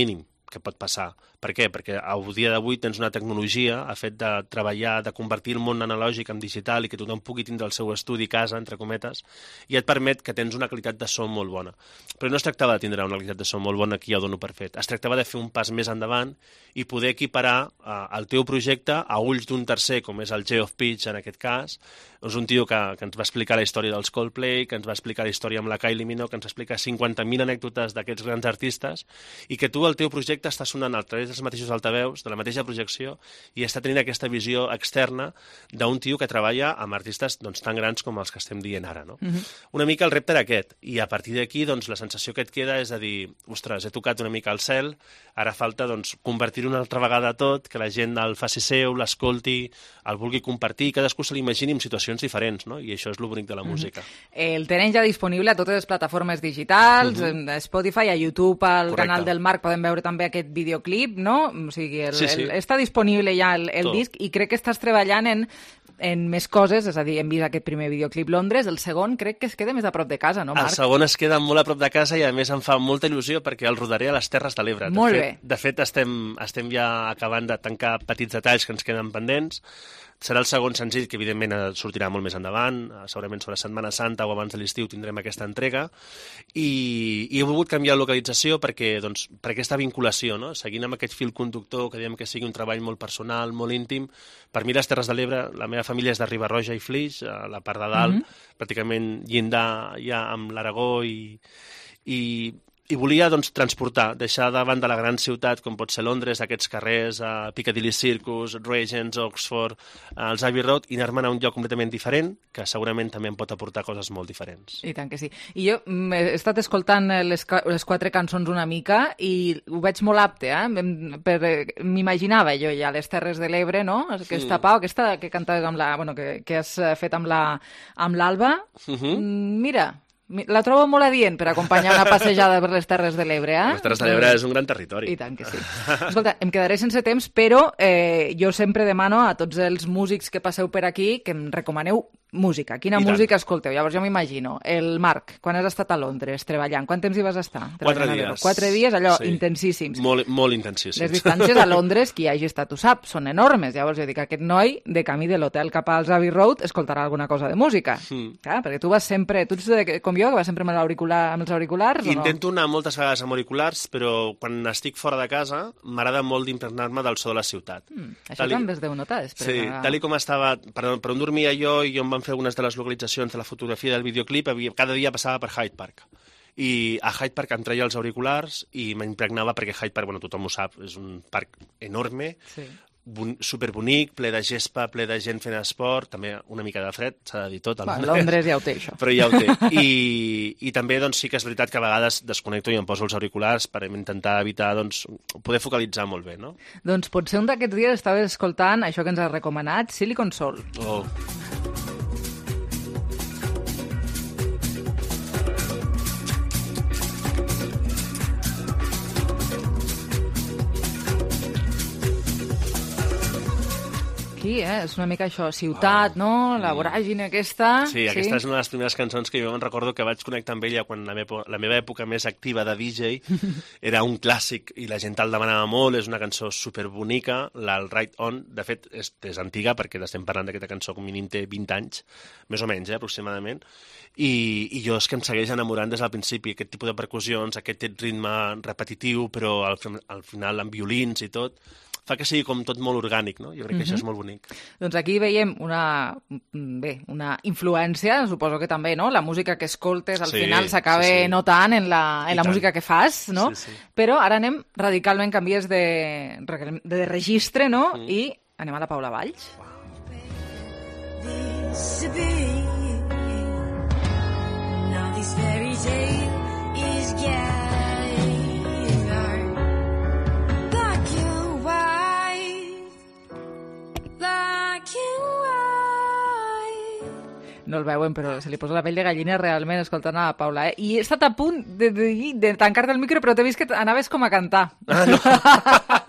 que pot passar. Per què? Perquè a dia d'avui tens una tecnologia, a fet de treballar, de convertir el món analògic en digital i que tothom pugui tindre el seu estudi a casa, entre cometes, i et permet que tens una qualitat de so molt bona. Però no es tractava de tindre una qualitat de so molt bona, aquí ja ho dono per fet. Es tractava de fer un pas més endavant i poder equiparar eh, el teu projecte a ulls d'un tercer, com és el Geoff Pitch en aquest cas. És un tio que, que ens va explicar la història dels Coldplay, que ens va explicar la història amb la Kylie Minogue, que ens explica cinquanta mil anècdotes d'aquests grans artistes, i que tu, el teu projecte, està sonant a través dels mateixos altaveus, de la mateixa projecció, i està tenint aquesta visió externa d'un tio que treballa amb artistes doncs, tan grans com els que estem dient ara. No? Mm-hmm. Una mica el repte era aquest, i a partir d'aquí doncs, la sensació que et queda és de dir, ostres, he tocat una mica al cel, ara falta doncs, convertir-ho una altra vegada tot, que la gent el faci seu, l'escolti, el vulgui compartir, i cadascú se l'imagini en situacions diferents, no? I això és el bonic de la música. Mm-hmm. El tenen ja disponible a totes les plataformes digitals, mm-hmm. a Spotify, a YouTube, al Correcte. Canal del Marc, podem veure també aquest videoclip, no? O sigui, el, sí, sí. El, està disponible ja el, el disc, i crec que estàs treballant en, en més coses, és a dir, hem vist aquest primer videoclip Londres, el segon crec que es queda més a prop de casa, no, Marc? El segon es queda molt a prop de casa i a més em fa molta il·lusió perquè el rodaré a les Terres de l'Ebre. De molt fet, bé. De fet, estem, estem ja acabant de tancar petits detalls que ens queden pendents. Serà el segon senzill, que evidentment sortirà molt més endavant, segurament sobre Setmana Santa o abans de l'estiu tindrem aquesta entrega, i, i he volgut canviar la localització perquè, doncs, per aquesta vinculació, no? Seguint amb aquest fil conductor, que diem que sigui un treball molt personal, molt íntim. Per mi les Terres de l'Ebre, la meva família és de Riba-roja i Flix, a la part de dalt, mm-hmm. pràcticament llindar ja amb l'Aragó i... i I volia doncs, transportar, deixar davant de la gran ciutat, com pot ser Londres, aquests carrers, a Piccadilly Circus, Regents, Oxford, els Abbey Road, i anar-me'n a un lloc completament diferent, que segurament també em pot aportar coses molt diferents. I tant que sí. I jo he estat escoltant les, les quatre cançons una mica i ho veig molt apte, eh? Per, m'imaginava jo ja les Terres de l'Ebre, no? Aquesta Pau, aquesta que cantaves amb la... Bueno, que, que has fet amb la amb l'Alba. Uh-huh. Mira... La trobo molt adient per acompanyar una passejada per les Terres de l'Ebre, eh? Les Terres de l'Ebre és un gran territori. I tant que sí. Escolta, em quedaré sense temps, però eh, jo sempre demano a tots els músics que passeu per aquí que em recomaneu música. Quina I música tant. escolteu? Llavors jo m'imagino, el Marc, quan has estat a Londres treballant, quant temps hi vas estar? Quatre dies. Quatre dies, allò, sí. intensíssims. Molt, molt intensíssims. Les distàncies a Londres, qui hagi estat ho sap, són enormes. Llavors jo dic, aquest noi, de camí de l'hotel cap als Abbey Road, escoltarà alguna cosa de música. Mm. Clar, perquè tu vas sempre, tu ets de, com jo, que vas sempre amb, amb els auriculars, o no? Intento anar moltes vegades amb auriculars, però quan estic fora de casa m'agrada molt d'impregnar-me del so de la ciutat. Mm, això tal també es deu notar. Sí, a... tal com estava, per, per on dormia jo, i on van fer algunes de les localitzacions de la fotografia del videoclip, havia, cada dia passava per Hyde Park. I a Hyde Park em treia els auriculars i m'impregnava, perquè Hyde Park, bueno, tothom ho sap, és un parc enorme, sí. bon, superbonic, ple de gespa, ple de gent fent esport, també una mica de fred, s'ha de dir tot. Va, Londres ja ho té, això. Però ja ho té. I, i també doncs, sí que és veritat que a vegades desconnecto i em poso els auriculars per intentar evitar doncs, poder focalitzar molt bé, no? Doncs potser un d'aquests dies estaves escoltant això que ens has recomanat, Silicon Soul. Oh. Sí, eh? És una mica això, ciutat, oh. no? La voràgine aquesta... Sí, aquesta sí? És una de les primeres cançons que jo em recordo que vaig connectar amb ella quan la meva, la meva època més activa de D J era un clàssic i la gent el demanava molt, és una cançó superbonica, la Right On, de fet és, és antiga perquè estem parlant d'aquesta cançó com mínim té vint anys, més o menys, eh, aproximadament, i, i jo és que em segueix enamorant des del principi, aquest tipus de percussions, aquest ritme repetitiu, però al, al final amb violins i tot, fa que sigui com tot molt orgànic, no? Jo crec que mm-hmm. això és molt bonic. Doncs aquí veiem una, bé, una influència, suposo que també, no? La música que escoltes al sí, final s'acaba sí, sí. notant en la, en la música que fas, no? Sí, sí. Però ara anem radicalment, canvies de, de registre, no? Mm. I anem a la Paula Valls. No el veuen, però se li posa la pell de gallina realment escoltant a la Paula, eh? I he estat a punt de, de, de tancar-te el micro, però t'he vist que anaves com a cantar. Ah, no.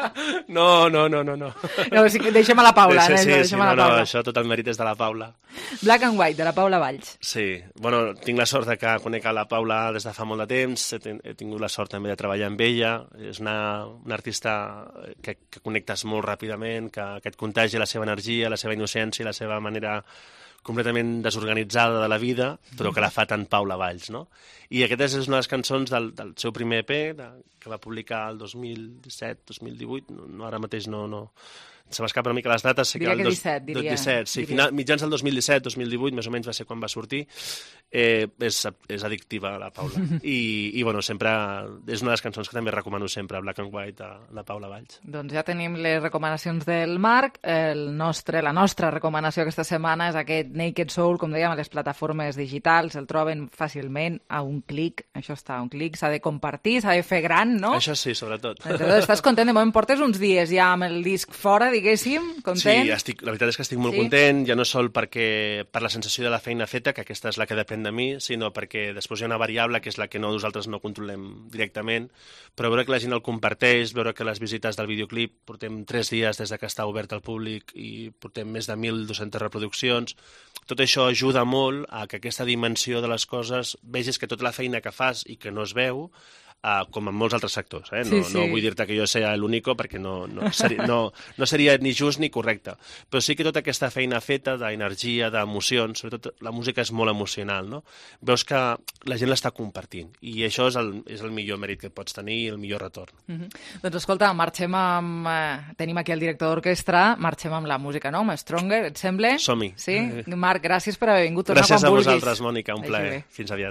No, no, no, no. no. no sí, deixem a la Paula. Sí, sí, eh? sí, no, no, això tot el mèrit és de la Paula. Black and White, de la Paula Valls. Sí, bueno, tinc la sort de que conec a la Paula des de fa molt de temps, he, ten he tingut la sort també de treballar amb ella, és una, una artista que, que connectes molt ràpidament, que, que et contagi la seva energia, la seva innocència, la seva manera completament desorganitzada de la vida, però que la fa tan Paula Valls, no? I aquesta és una de les cançons del, del seu primer E P, de, que va publicar el dos mil disset dos mil divuit, no, no, ara mateix no... no se m'escapa una mica les dates. Sé diria que, que dos, disset, diria. disset, sí, diria. final, mitjans del dos mil disset dos mil divuit, més o menys va ser quan va sortir. Eh, és, és addictiva, la Paula. I, I, bueno, sempre... És una de les cançons que també recomano sempre, Black and White, a la Paula Valls. Doncs ja tenim les recomanacions del Marc. El nostre, la nostra recomanació aquesta setmana és aquest Naked Soul, com dèiem, a les plataformes digitals. El troben fàcilment a un clic. Això està a un clic. S'ha de compartir, s'ha de fer gran, no? Això sí, sobretot. Entonces, estàs content? De moment portes uns dies ja amb el disc fora, diguéssim, content? Sí, estic, la veritat és que estic molt sí? content, ja no sol perquè per la sensació de la feina feta, que aquesta és la que depèn de mi, sinó perquè després hi ha una variable que és la que no, nosaltres no controlem directament, però veure que la gent el comparteix, veure que les visites del videoclip, portem tres dies des de que està obert al públic i portem més de mil dues-centes reproduccions, tot això ajuda molt a que aquesta dimensió de les coses vegis que tota la feina que fas i que no es veu, Uh, com en molts altres sectors. Eh? No, sí, sí. no vull dir-te que jo sea l'único perquè no, no, seri, no, no seria ni just ni correcte. Però sí que tota aquesta feina feta d'energia, d'emocions, sobretot la música és molt emocional, no? Veus que la gent l'està compartint i això és el, és el millor mèrit que et pots tenir i el millor retorn. Mm -hmm. Doncs escolta, marxem amb... Eh, tenim aquí el director d'orquestra, marxem amb la música, no? Amb Stronger, et sembla? Som-hi. Sí? Marc, gràcies per haver vingut. Torna gràcies quan a vulguis. vosaltres, Mònica, un Així plaer. bé. Fins aviat.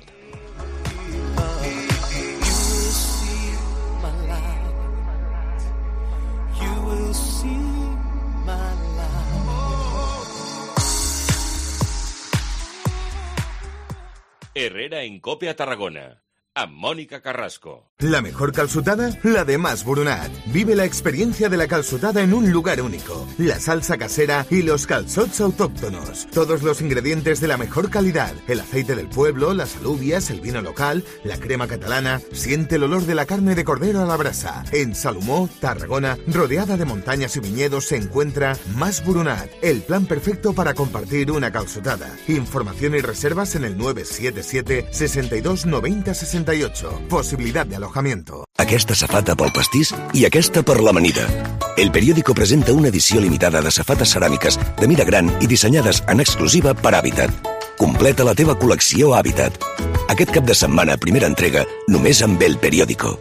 Herrera en Cope a Tarragona, amb Mònica Carrasco. La mejor calçotada, la de Mas Brunat. Vive la experiencia de la calçotada en un lugar único. La salsa casera y los calzots autóctonos. Todos los ingredientes de la mejor calidad. El aceite del pueblo, las alubias, el vino local, la crema catalana. Siente el olor de la carne de cordero a la brasa. En Salomó, Tarragona, rodeada de montañas y viñedos, se encuentra Mas Brunat. El plan perfecto para compartir una calçotada. Información y reservas en el nueve siete siete, sesenta y dos, noventa, sesenta y ocho. Posibilidad de alojamiento. Aquesta safata pel pastís i aquesta per l'amanida. El periòdico presenta una edició limitada de safates ceràmiques de mida gran i dissenyades en exclusiva per Habitat. Completa la teva col·lecció Habitat. Aquest cap de setmana, primera entrega, només amb El Periódico.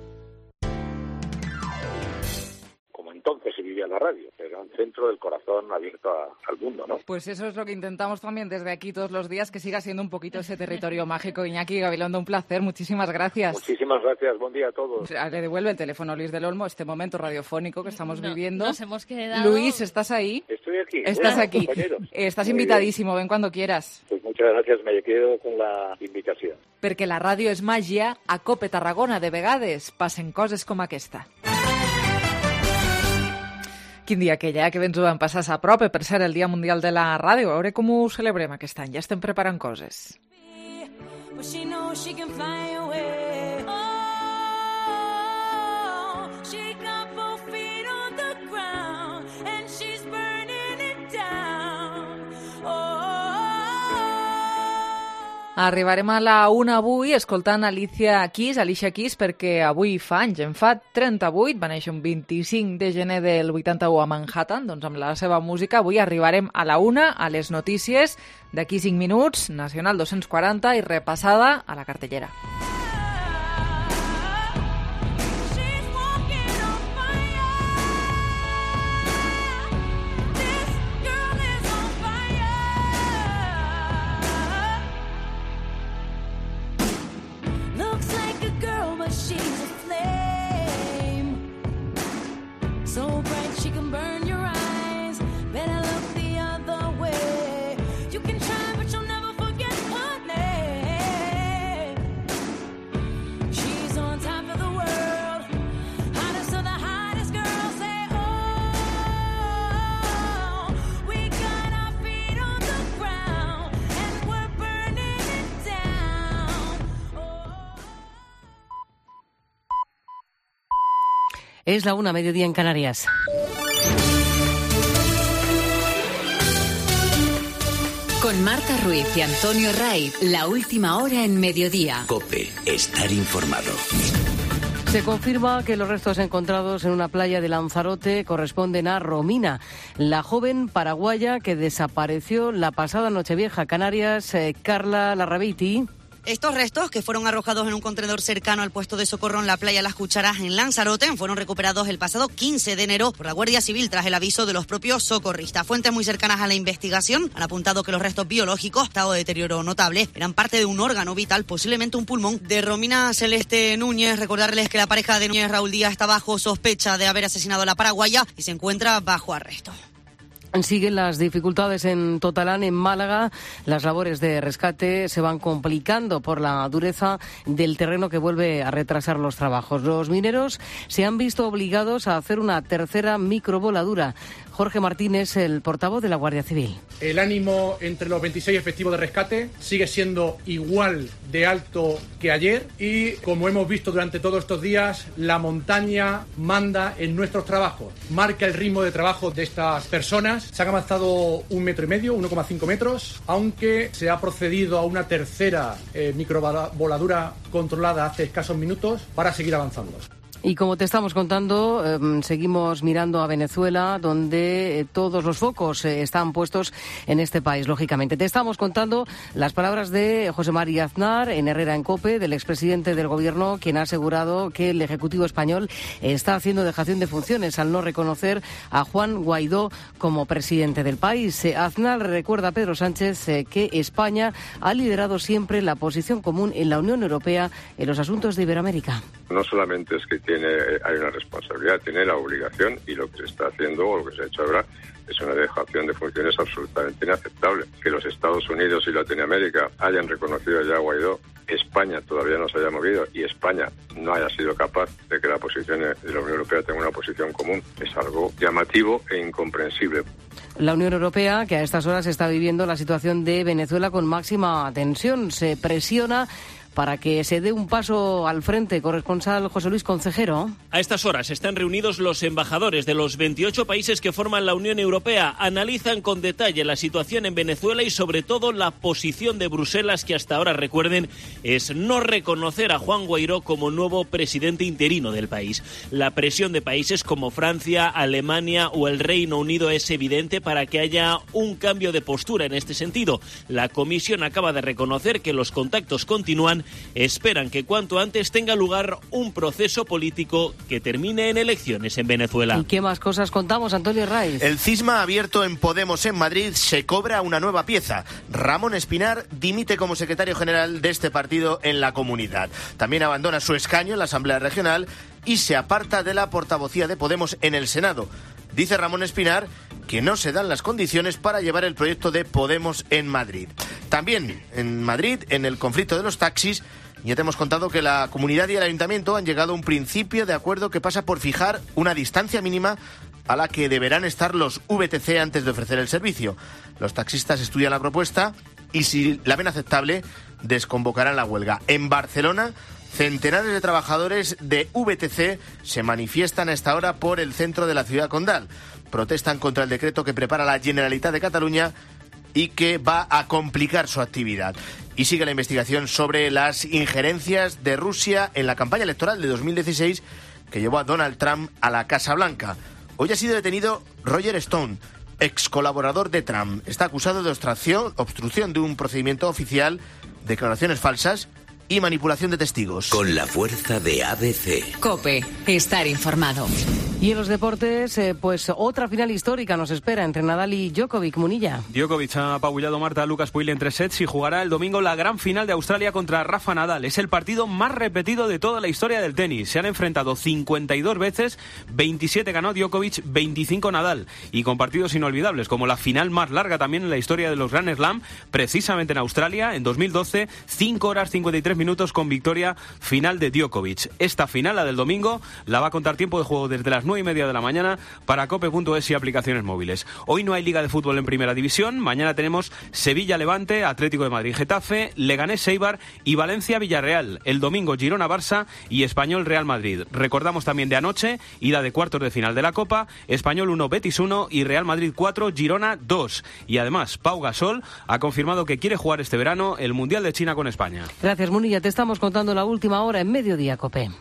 Como entonces se vivía la radio, era un centro del corazón abierto a, al mundo, ¿no? Pues eso es lo que intentamos también desde aquí todos los días, que siga siendo un poquito ese territorio mágico. Iñaki Gabilondo, un placer, muchísimas gracias. Muchísimas gracias, buen día a todos. Le devuelve el teléfono a Luis del Olmo, este momento radiofónico que estamos no, viviendo. Nos hemos quedado... Luis, ¿estás ahí? Estoy aquí. Estás Bueno, aquí. compañeros. Estás Muy invitadísimo, ven cuando quieras. Pues muchas gracias, me quedo con la invitación. Perquè la ràdio és màgia, a Cope Tarragona de vegades passen coses com aquesta. Quin dia aquell, eh? Que bé ens ho vam passar a prop, per ser el Dia Mundial de la Ràdio. A veure com ho celebrem aquest any. Ja estem preparant coses. But she knows she can fly away. Oh, she got both feet on the ground and she's burning it down. Oh. Arribarem a la una avui escoltant Alicia Keys, Alicia Keys, perquè avui fa anys, en fa trenta-vuit, va néixer un vint-i-cinc de gener del vuitanta-u a Manhattan, doncs amb la seva música avui arribarem a la una, a les notícies, d'aquí cinc minuts, Nacional dos-cents quaranta i repassada a la cartellera. Looks like a girl, but she's a flame. So bright she can burn your eyes. Better look the other way. You can try, but you'll never forget her name. Es la una, mediodía en Canarias. Con Marta Ruiz y Antonio Ray, la última hora en mediodía. COPE, estar informado. Se confirma que los restos encontrados en una playa de Lanzarote corresponden a Romina, la joven paraguaya que desapareció la pasada Nochevieja. Canarias, eh, Carla Larrabiti. Estos restos, que fueron arrojados en un contenedor cercano al puesto de socorro en la playa Las Cucharas en Lanzarote, fueron recuperados el pasado quince de enero por la Guardia Civil tras el aviso de los propios socorristas. Fuentes muy cercanas a la investigación han apuntado que los restos biológicos, estado de deterioro notable, eran parte de un órgano vital, posiblemente un pulmón, de Romina Celeste Núñez. Recordarles que la pareja de Núñez, Raúl Díaz, está bajo sospecha de haber asesinado a la paraguaya y se encuentra bajo arresto. Siguen las dificultades en Totalán, en Málaga. Las labores de rescate se van complicando por la dureza del terreno que vuelve a retrasar los trabajos. Los mineros se han visto obligados a hacer una tercera microvoladura. Jorge Martínez, el portavoz de la Guardia Civil. El ánimo entre los veintiséis efectivos de rescate sigue siendo igual de alto que ayer y, como hemos visto durante todos estos días, la montaña manda en nuestros trabajos, marca el ritmo de trabajo de estas personas. Se han avanzado un metro y medio, uno coma cinco metros, aunque se ha procedido a una tercera eh, microvoladura controlada hace escasos minutos para seguir avanzando. Y como te estamos contando, eh, seguimos mirando a Venezuela, donde eh, todos los focos eh, están puestos en este país, lógicamente. Te estamos contando las palabras de José María Aznar en Herrera en COPE, del expresidente del Gobierno, quien ha asegurado que el Ejecutivo español está haciendo dejación de funciones al no reconocer a Juan Guaidó como presidente del país. Eh, Aznar recuerda a Pedro Sánchez eh, que España ha liderado siempre la posición común en la Unión Europea en los asuntos de Iberoamérica. No solamente es que tiene, hay una responsabilidad, tiene la obligación, y lo que se está haciendo o lo que se ha hecho ahora es una dejación de funciones absolutamente inaceptable. Que los Estados Unidos y Latinoamérica hayan reconocido ya a Guaidó, España todavía no se haya movido y España no haya sido capaz de que la posición de la Unión Europea tenga una posición común, es algo llamativo e incomprensible. La Unión Europea, que a estas horas está viviendo la situación de Venezuela con máxima tensión, se presiona para que se dé un paso al frente. Corresponsal José Luis Concejero. A estas horas están reunidos los embajadores de los veintiocho países que forman la Unión Europea. Analizan con detalle la situación en Venezuela y sobre todo la posición de Bruselas, que hasta ahora, recuerden, es no reconocer a Juan Guaidó como nuevo presidente interino del país. La presión de países como Francia, Alemania o el Reino Unido es evidente para que haya un cambio de postura en este sentido. La Comisión acaba de reconocer que los contactos continúan. Esperan que cuanto antes tenga lugar un proceso político que termine en elecciones en Venezuela. ¿Y qué más cosas contamos, Antonio Raiz? El cisma abierto en Podemos en Madrid se cobra una nueva pieza. Ramón Espinar dimite como secretario general de este partido en la comunidad. También abandona su escaño en la Asamblea Regional y se aparta de la portavocía de Podemos en el Senado. Dice Ramón Espinar que no se dan las condiciones para llevar el proyecto de Podemos en Madrid. También en Madrid, en el conflicto de los taxis, ya te hemos contado que la comunidad y el ayuntamiento han llegado a un principio de acuerdo que pasa por fijar una distancia mínima a la que deberán estar los V T C antes de ofrecer el servicio. Los taxistas estudian la propuesta y, si la ven aceptable, desconvocarán la huelga. En Barcelona, centenares de trabajadores de V T C se manifiestan a esta hora por el centro de la ciudad condal. Protestan contra el decreto que prepara la Generalitat de Cataluña y que va a complicar su actividad. Y sigue la investigación sobre las injerencias de Rusia en la campaña electoral de dos mil dieciséis que llevó a Donald Trump a la Casa Blanca. Hoy ha sido detenido Roger Stone, ex colaborador de Trump. Está acusado de obstrucción, obstrucción de un procedimiento oficial, declaraciones falsas y manipulación de testigos. Con la fuerza de A B C. COPE, estar informado. Y en los deportes, eh, pues otra final histórica nos espera entre Nadal y Djokovic. Munilla. Djokovic ha apabullado, Marta, a Lucas Pouille en tres sets y jugará el domingo la gran final de Australia contra Rafa Nadal. Es el partido más repetido de toda la historia del tenis. Se han enfrentado cincuenta y dos veces, veintisiete ganó Djokovic, veinticinco Nadal. Y con partidos inolvidables, como la final más larga también en la historia de los Grand Slam, precisamente en Australia, en dos mil doce, cinco horas cincuenta y tres minutos con victoria final de Djokovic. Esta final, la del domingo, la va a contar tiempo de juego desde las nueve nueve y media de la mañana para cope punto es y aplicaciones móviles. Hoy no hay Liga de Fútbol en Primera División. Mañana tenemos Sevilla-Levante, Atlético de Madrid-Getafe, Leganés-Eibar y Valencia-Villarreal. El domingo Girona-Barça y Español-Real Madrid. Recordamos también de anoche, ida de cuartos de final de la Copa, Español uno, Betis uno y Real Madrid cuatro, Girona dos. Y además, Pau Gasol ha confirmado que quiere jugar este verano el Mundial de China con España. Gracias, Munilla. Te estamos contando la última hora en Mediodía, Cope.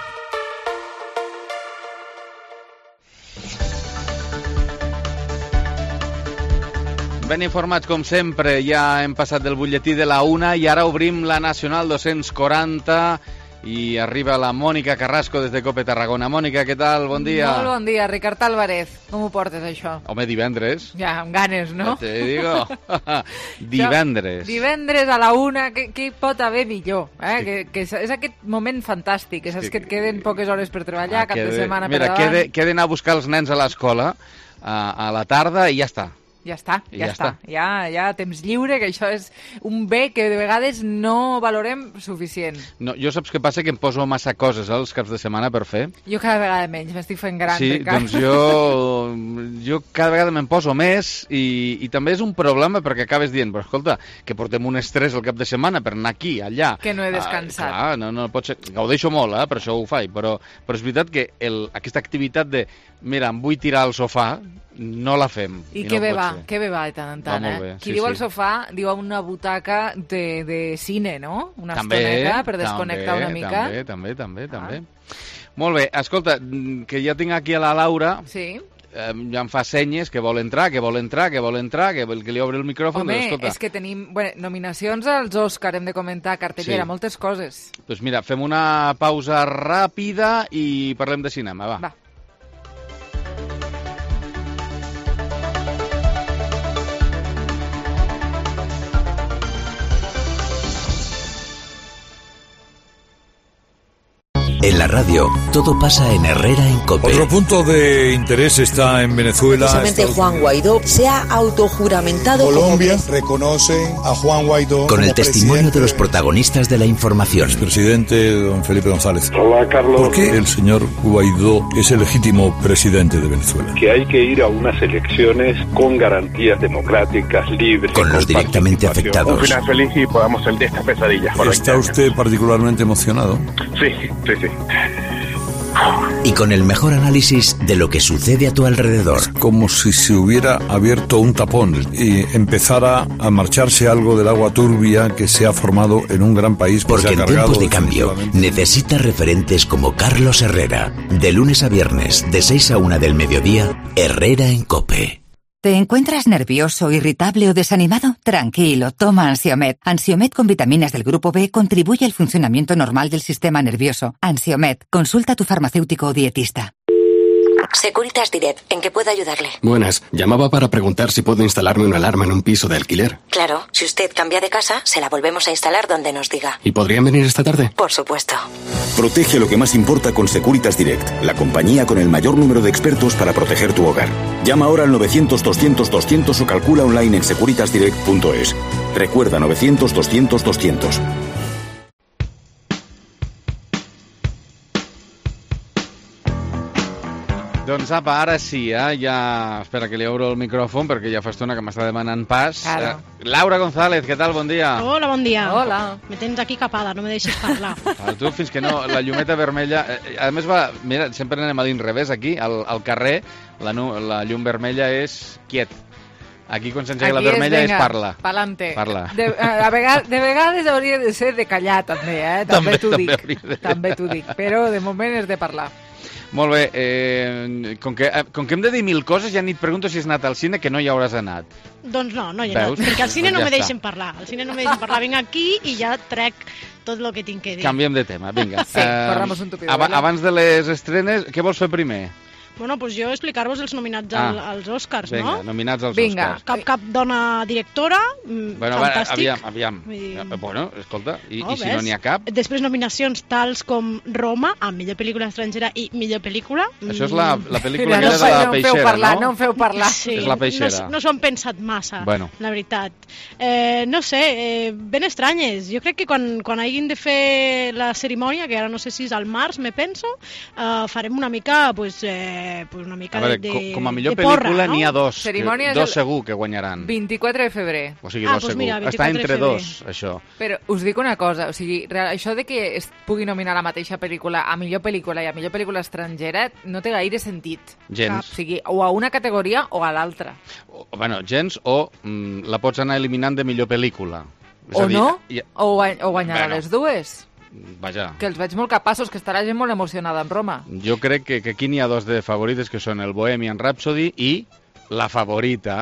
Ben informats, com sempre. Ja hem passat del butlletí de la una i ara obrim la Nacional dos-cents quaranta i arriba la Mònica Carrasco des de Cope Tarragona. Mònica, què tal? Bon dia. Molt bon dia, Ricard Álvarez. Com ho portes, això? Home, divendres. Ja, amb ganes, no? Te digo. Divendres. Divendres a la una, què, què hi pot haver millor? Eh? Que, que és, és aquest moment fantàstic, que saps que et queden poques hores per treballar, ah, cap de setmana per davant. Mira, que he d'anar a buscar els nens a l'escola a, a la tarda i ja està. Ja està, ja, ja està. està. Ja, ja temps lliure, que això és un bé que de vegades no valorem suficient. No, jo saps què passa? Que em poso massa coses als caps de setmana per fer. Jo cada vegada menys, m'estic fent gran. Sí, Ricard. doncs jo, jo cada vegada me'n poso més i, i també és un problema perquè acabes dient, però escolta, que portem un estrès el cap de setmana per anar aquí, allà. Que no he descansat. Ah, clar, no, no pot ser... Gaudeixo molt, eh, per això ho faig, però, però és veritat que el, aquesta activitat de, mira, em vull tirar al sofà, no la fem. I, I que no bé pot va, ser. que bé va de tant en tant, va eh? molt bé, Qui sí, diu sí. al sofà, diu a una butaca de, de cine, no? Una També, estoneta per desconnectar també, una mica. També, també, també, ah. també. Molt bé, escolta, que ja tinc aquí a la Laura, sí. eh, ja em fa senyes que vol entrar, que vol entrar, que vol entrar, que, vol que li obri el micròfon. Home, doncs, escolta, és que tenim bueno, nominacions als Òscar, hem de comentar, cartellera, Sí. moltes coses. doncs mira, fem una pausa ràpida i parlem de cinema, va. Va. En la radio, todo pasa en Herrera en Cope. Otro punto de interés está en Venezuela. Precisamente Estados- Juan Guaidó se ha autojuramentado Colombia como... reconoce a Juan Guaidó Con el como testimonio presidente de los protagonistas de la información. Presidente don Felipe González. Hola, Carlos. ¿Por qué el señor Guaidó es el legítimo presidente de Venezuela? Que hay que ir a unas elecciones con garantías democráticas, libres. Con los directamente afectados. Un final feliz y podamos salir de esta pesadilla. ¿Está usted particularmente emocionado? Sí, sí, sí. Y con el mejor análisis de lo que sucede a tu alrededor. Como si se hubiera abierto un tapón y empezara a marcharse algo del agua turbia que se ha formado en un gran país. que se Porque ha en cargado tiempos de cambio definitivamente. necesitas referentes como Carlos Herrera. De lunes a viernes, de seis a una del mediodía, Herrera en Cope. ¿Te encuentras nervioso, irritable o desanimado? Tranquilo, toma Ansiomed. Ansiomed con vitaminas del grupo B contribuye al funcionamiento normal del sistema nervioso. Ansiomed, consulta a tu farmacéutico o dietista. Securitas Direct, ¿en qué puedo ayudarle? Buenas, llamaba para preguntar si puedo instalarme una alarma en un piso de alquiler. Claro, si usted cambia de casa, se la volvemos a instalar donde nos diga. ¿Y podrían venir esta tarde? Por supuesto. Protege lo que más importa con Securitas Direct, la compañía con el mayor número de expertos para proteger tu hogar. Llama ahora al novecientos doscientos doscientos o calcula online en securitas direct punto es. Recuerda novecientos doscientos doscientos. Doncs apa, ara sí, eh? Ja... Espera que li obro el micròfon perquè ja fa estona que m'està demanant pas. Claro. Eh, Laura González, què tal? Bon dia. Hola, bon dia. Hola. Me tens aquí capada, no me deixis parlar. Ah, tu fins que no, la llumeta vermella... Eh, a més, va, mira, sempre anem a l'inrevés aquí, al, al carrer, la, nu, la llum vermella és quiet. Aquí quan s'engega la Aquí és, vermella és, venga, parla. Pa'lante. Parla. De, a vegades, de vegades hauria de ser de callar, també, eh? També, També- t'ho també dic. hauria de- També t'ho dic, però de moment és de parlar. Molt bé, eh, com, que, eh, com que hem de dir mil coses, ja ni et pregunto si has anat al cine, que no hi hauràs anat. Doncs no, no hi he Veus? anat, perquè al cine Doncs no ja me està. deixen parlar. Al cine no me deixen parlar. Vinc aquí i ja trec tot el que tinc que dir. Canviem de tema, vinga. Sí, corramos un tupido aba- velo. Abans de les estrenes, què vols fer primer? Bueno, doncs jo explicar-vos els nominats ah. al, als Oscars, Vinga, no? Vinga, nominats als Vinga. Oscars. Cap, cap dona directora, bueno, fantàstic. Aviam, aviam. I... Bueno, escolta, i, oh, i si no n'hi ha cap? Després nominacions tals com Roma, a millor pel·lícula estrangera i millor pel·lícula. Això és la, la pel·lícula no, no, de la no Peixera, parlar, no? No em feu parlar. Sí, és la Peixera. No, no s'ho han pensat massa, bueno. la veritat. Eh, no sé, eh, ben estranyes. Jo crec que quan, quan hagin de fer la cerimònia, que ara no sé si és al març, me penso, eh, farem una mica, pues, eh, pues una mica a veure, de, de com a millor porra, pel·lícula no? n'hi ha dos, Cerimònia que, dos el... segur que guanyaran. vint-i-quatre de febrer. O sigui, ah, dos pues segur. mira, Està entre febrer. dos, això. Però us dic una cosa, o sigui, real, això de que es pugui nominar la mateixa pel·lícula a millor pel·lícula i a millor pel·lícula estrangera no té gaire sentit. Gens. O sigui, o a una categoria o a l'altra. O, bueno, gens, o mm, la pots anar eliminant de millor pel·lícula. És O a dir, no, ja... o, guany, o guanyar bueno. les dues. Vaja. Que els veig molt capaços, que estarà gent molt emocionada en Roma. Jo crec que, que aquí n'hi ha dos de favorites, que són el Bohemian Rhapsody i la favorita.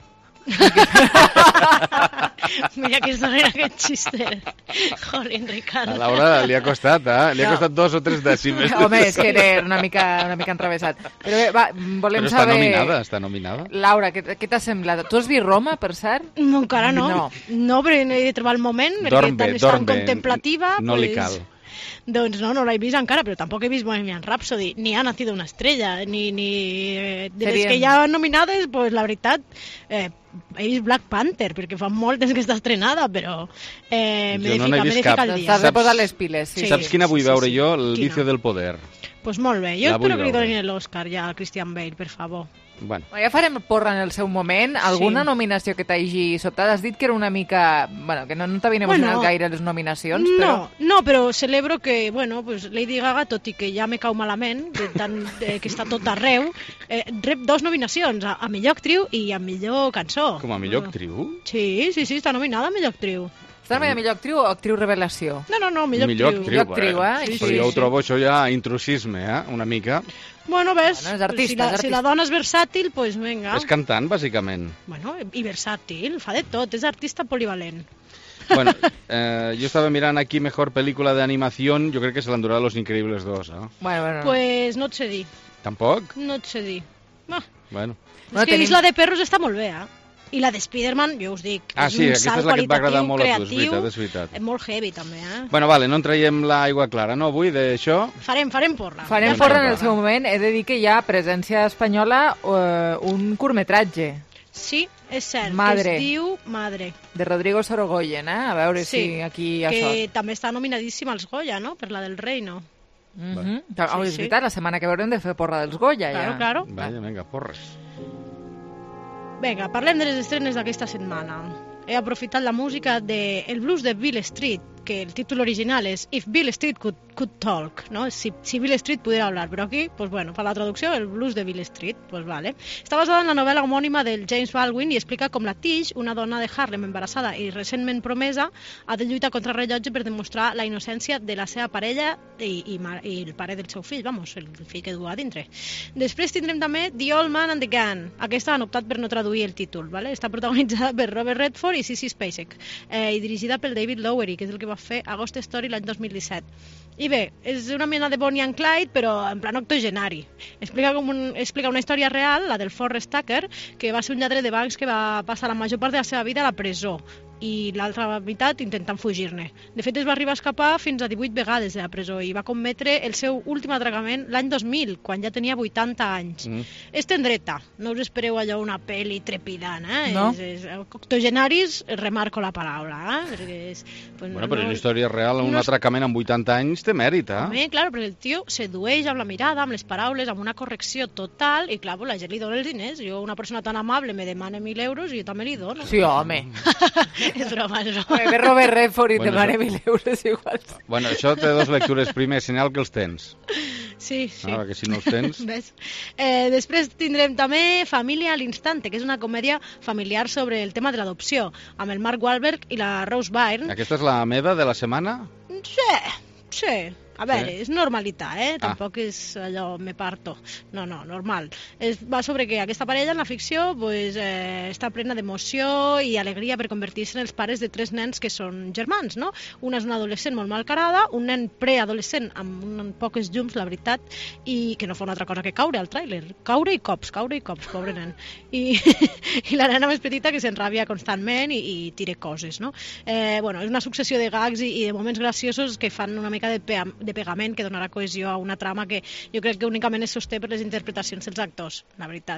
Mira que és dolent aquest xiste. Jolín, Ricard. A Laura li ha costat, eh? Li ha No. costat dos o tres dècimes. Home, és que era una mica, una mica enrevessat. Però bé, va, volem Però està saber... nominada, està nominada. Laura, què, què t'ha semblat? Tu has vist Roma, per cert? No, encara no. No, no però he de trobar el moment, Dorm perquè bé, és tan dorm bé. contemplativa. No pues... li cal. Doncs no, no l'he vist encara, però tampoc he vist Bohemian Rhapsody, ni Ha nacido una estrella, ni... ni eh, de les Serien- que hi ha nominades, pues, la veritat, eh, he vist Black Panther, perquè fa molt temps que està estrenada, però eh, m'he Jo de no n'he ficar, m'he vist de ficar cap. al dia. T'has de posar les piles, sí. Sí. Saps quina vull sí, veure sí. jo? El Quina? vicio del poder. Pues molt bé, jo La vull espero que li veure. donin l'Oscar ja a Christian Bale, per favor. Bueno. Ja farem porra en el seu moment. Alguna Sí. nominació que t'hagi sobtat? Has dit que era una mica... Bueno, que no, no t'havien emocionat Bueno, gaire les nominacions, No, però... no, però celebro que, bueno, pues Lady Gaga, tot i que ja me cau malament, de tant eh, que està tot arreu, eh, rep dos nominacions, a, a millor actriu i a millor cançó. Com a millor actriu? Sí, sí, sí, està nominada a millor actriu. Està nominada a millor actriu o actriu revelació? No, no, no, millor, Millor actriu. actriu, actriu, eh? Sí, Però sí, jo ho sí. trobo això ja intrusisme, eh? Una mica. Bueno, ves, Bueno, és artista, si, la, és si artista. la dona és versàtil, pues venga. És cantant, bàsicament. Bueno, i versàtil, fa de tot, és artista polivalent. Bueno, eh, jo estava mirant aquí mejor pel·lícula d'animació, jo crec que se l'endurà Los Increíbles dos, eh? Bueno, bueno. Pues no et sé dir, Tampoc? no et sé dir. Ah, Bueno. és Bueno, que tenim- Isla de Perros està molt bé, eh? I la de Spider-Man, jo us dic, Ah, és sí, un aquesta salt és la que et va agradar qualitatiu, molt a tu, és creatiu, veritat, és veritat. és molt heavy també, eh? Bueno, vale, no en traiem l'aigua clara, no, avui, d'això? Farem, farem porra. Farem Ja porra en farem el seu moment. He de dir que hi ha presència espanyola eh, un curtmetratge Sí, és cert, Madre. que es diu Madre. de Rodrigo Sorogoyen, eh? A veure Sí, si aquí hi ha que sort. també està nominadíssim als Goya, no?, per la del Reino. Mhm. Oh, Sí, és sí. veritat, la setmana que ve haurem de fer porra dels Goya, Claro, ja. claro. Vaja, vinga, porres. Vinga, parlem de les estrenes d'aquesta setmana. He aprofitat la música de El blues de Bill Street, que el títol original és If Bill Street Could, could Talk, ¿no? Si, si Bill Street pudiera hablar, però aquí, pues bueno, para la traducció, el blues de Bill Street, pues vale. Està basada en la novel·la homònima del James Baldwin i explica com la Tish, una dona de Harlem embarassada i recentment promesa, ha de lluitar contra el rellotge per demostrar la innocència de la seva parella i, i, mar- i el pare del seu fill, vamos, el fill que du a dintre. Després tindrem també The Old Man and the Gun. Aquesta han optat per no traduir el títol, vale? Està protagonitzada per Robert Redford i Sissy Spacek eh, i dirigida pel David Lowery, que és el que va fer A Ghost Story l'any dos mil disset. I bé, és una mena de Bonnie and Clyde, però en plan octogenari. Explica, com un, explica una història real, la del Forrest Tucker, que va ser un lladre de bancs que va passar la major part de la seva vida a la presó i l'altra meitat intentant fugir-ne. De fet, es va arribar a escapar fins a divuit vegades de la presó i va cometre el seu últim atracament l'any dos mil, quan ja tenia vuitanta anys. Mm. És tendreta, no us espereu allò una pel·li trepidant, eh? No. És, és, octogenaris, remarco la paraula, eh? Perquè és, pues, Bueno, però és una història real, un no és- atracament amb vuitanta anys té mèrit, eh? Home, clar, perquè el tio sedueix amb la mirada, amb les paraules, amb una correcció total, i clar, la gent li dona els diners. Jo, una persona tan amable, me demana mil euros i jo també li dono. Sí, home. És broma, és broma. Ve Robert Redford i Bueno, te demana això- mil euros igual. Bueno, això té dos lectures. Primer, senyal que els tens. Sí, sí. Ah, perquè si no els tens... Ves? Eh, després tindrem també Família a l'instante, que és una comèdia familiar sobre el tema de l'adopció, amb el Mark Wahlberg i la Rose Byrne. Aquesta és la meva de la setmana? Sí, sí. A veure, Sí. és normalitat, eh? Ah. Tampoc és allò, me parto. No, no, normal. Es va sobre que aquesta parella en la ficció pues, eh, està plena d'emoció i alegria per convertir-se en els pares de tres nens que són germans, no? Una és una adolescent molt malcarada, un nen preadolescent amb un, poques llums, la veritat, i que no fa una altra cosa que caure al tràiler. Caure i cops, caure i cops, pobre nen. I, i la nena més petita que s'enràbia constantment i, i tira coses, no? Eh, bueno, és una successió de gags i, i de moments graciosos que fan una mica de, pe de pegament que donarà cohesió a una trama que jo crec que únicament es sosté per les interpretacions dels actors, la veritat.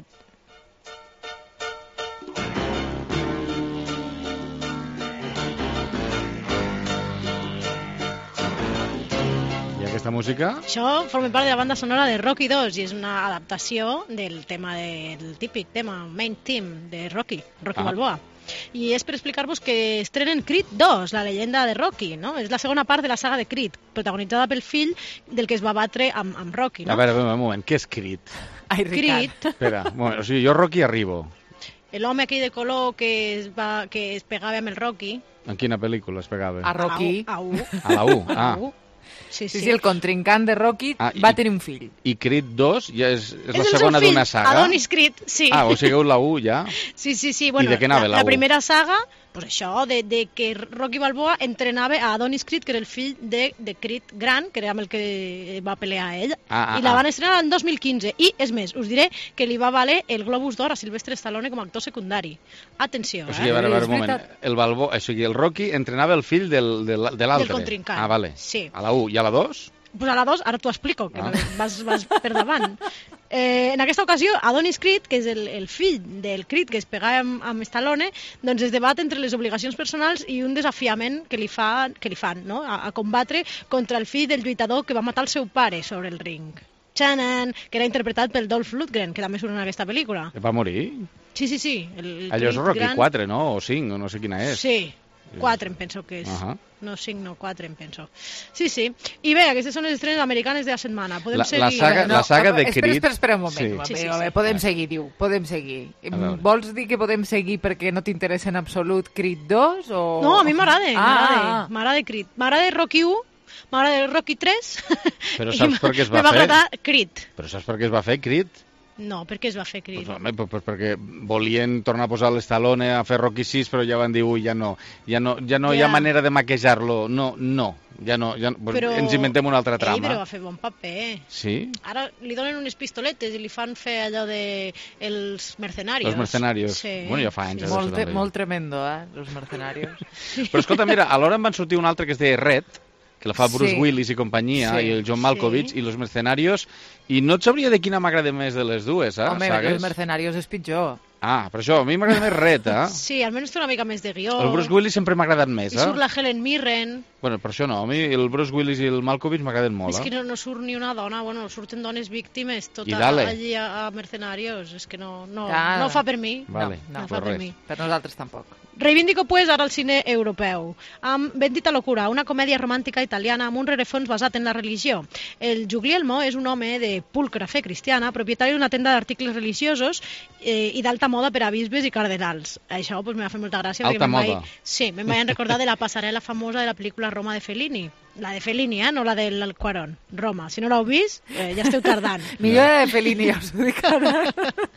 I aquesta música? Això forma part de la banda sonora de Rocky dos i és una adaptació del tema del típic tema, main theme de Rocky, Rocky Ah. Balboa. I és per explicar-vos que estrenen Creed dos, la llegenda de Rocky, no? És la segona part de la saga de Creed, protagonitzada pel fill del que es va batre amb, amb Rocky, no? A veure, un moment, què és Creed? Ai, Creed, Espera, un moment, o sigui, jo Rocky arribo. l'home aquell de color que es, va, que es pegava amb el Rocky. En quina pel·lícula es pegava? A Rocky. A U. A la U, A ah. la U. Sí, Sí, sí. sí, el contrincant de Rocky Ah, va i- tenir un fill. I Creed dos ja és, és, És la el seu segona fill, d'una saga? Adonis Creed, sí. Ah, o sigui, la U ja? Sí, sí, sí. Bueno, I de què anava la la U? primera saga, pues això, de, de que Rocky Balboa entrenava a Adonis Creed, que era el fill de, de Creed gran, que era amb el que va pelear ell, Ah, ah, i la ah. van estrenar en dos mil quinze. I, és més, us diré que li va valer el Globus d'Or a Sylvester Stallone com a actor secundari. Atenció, O sigui, eh? a veure, a veure, És un moment. veritat. El, Balbo, o sigui, el Rocky entrenava el fill del, del, de l'altre. Del contrincant. Ah, vale. Sí. A la U. I a la dos? Pues a la dos, ara t'ho explico, que Ah. vas, vas per davant. Eh, en aquesta ocasió, Adonis Creed, que és el, el fill del Creed que es pegava amb, amb Stallone, doncs es debat entre les obligacions personals i un desafiament que li, fa, que li fan, no? a, a combatre contra el fill del lluitador que va matar el seu pare sobre el ring. Txanan, que era interpretat pel Dolph Lundgren, que també surt en aquesta pel·lícula. Va morir? Sí, sí, sí. El, el Allò és Creed Rocky gran... quatre, no? O cinc, o no sé quina és. Sí, quatre em penso que és. Ahà. No cinc, no quatre em penso. Sí, sí. I bé, aquestes són les estrenes americanes de la setmana. Podem La- seguir... la saga- la saga de espera, Creed- espera, espera un moment. Sí. un moment, Sí, sí, un moment. sí. Podem seguir, diu, podem seguir. A veure. Vols dir que podem seguir perquè no t'interessa en absolut Creed dos? O... No, a mi m'agrada, Ah, m'agrada. ah, M'agrada Creed. M'agrada Rocky u, m'agrada Rocky tres. Però i saps per què es va me va fer? agradar Creed. Però saps per què es va fer Creed? No, per què es va fer Creed? Pues, home, pues, pues perquè volien tornar a posar l'Stallone a fer Rocky sis, però ja van dir, ui, ja no, ja no, ja no hi ha Ja. manera de maquejar-lo. No, no, ja no. Ja, pues Però... ens inventem una altra Ell, trama. però va fer bon paper. Sí? Ara li donen unes pistoletes i li fan fer allò de els mercenarios. Els mercenarios. Sí. Bueno, ja fa anys. Sí. eh, Molt, d'això també. molt tremendo, eh, los mercenarios. Però escolta, mira, alhora en van sortir un altre que es deia Red, que la fa Bruce Sí. Willis i companyia, Sí. i el John Malkovich, Sí. i Los Mercenarios, i no et sabria de quina m'agrada més de les dues, eh? Home, sagues? los mercenarios és pitjor. Ah, per això, a mi m'agrada més Red, eh? Sí, almenys té una mica més de guió. El Bruce Willis sempre m'ha agradat més, I eh? surt la Helen Mirren. Bueno, per això no, a mi el Bruce Willis i el Malkovich m'agraden molt, És eh? que no, no surt ni una dona, bueno, surten dones víctimes, tot I a- dale. allí a, a mercenarios, és que no, no, Ah, no fa per mi. Vale, no, no pues fa per res. mi. Per nosaltres tampoc. Reivindico, pues, ara el cine europeu, amb Bendita locura, una comèdia romàntica italiana amb un rerefons basat en la religió. El Guglielmo és un home de pulcra fe cristiana, propietari d'una tenda d'articles religiosos eh, i d'alta moda per a bisbes i cardenals. Això pues, m'ha fet molta gràcia. perquè Alta me'n vaig- moda. Sí, me'n vaig recordar de la passarel·la famosa de la pel·lícula Roma de Fellini. La de Fellini, eh? No la del Cuarón. Roma. Si no l'heu vist, eh, ja esteu tardant. Millor era de Fellini, ja us ho dic ara.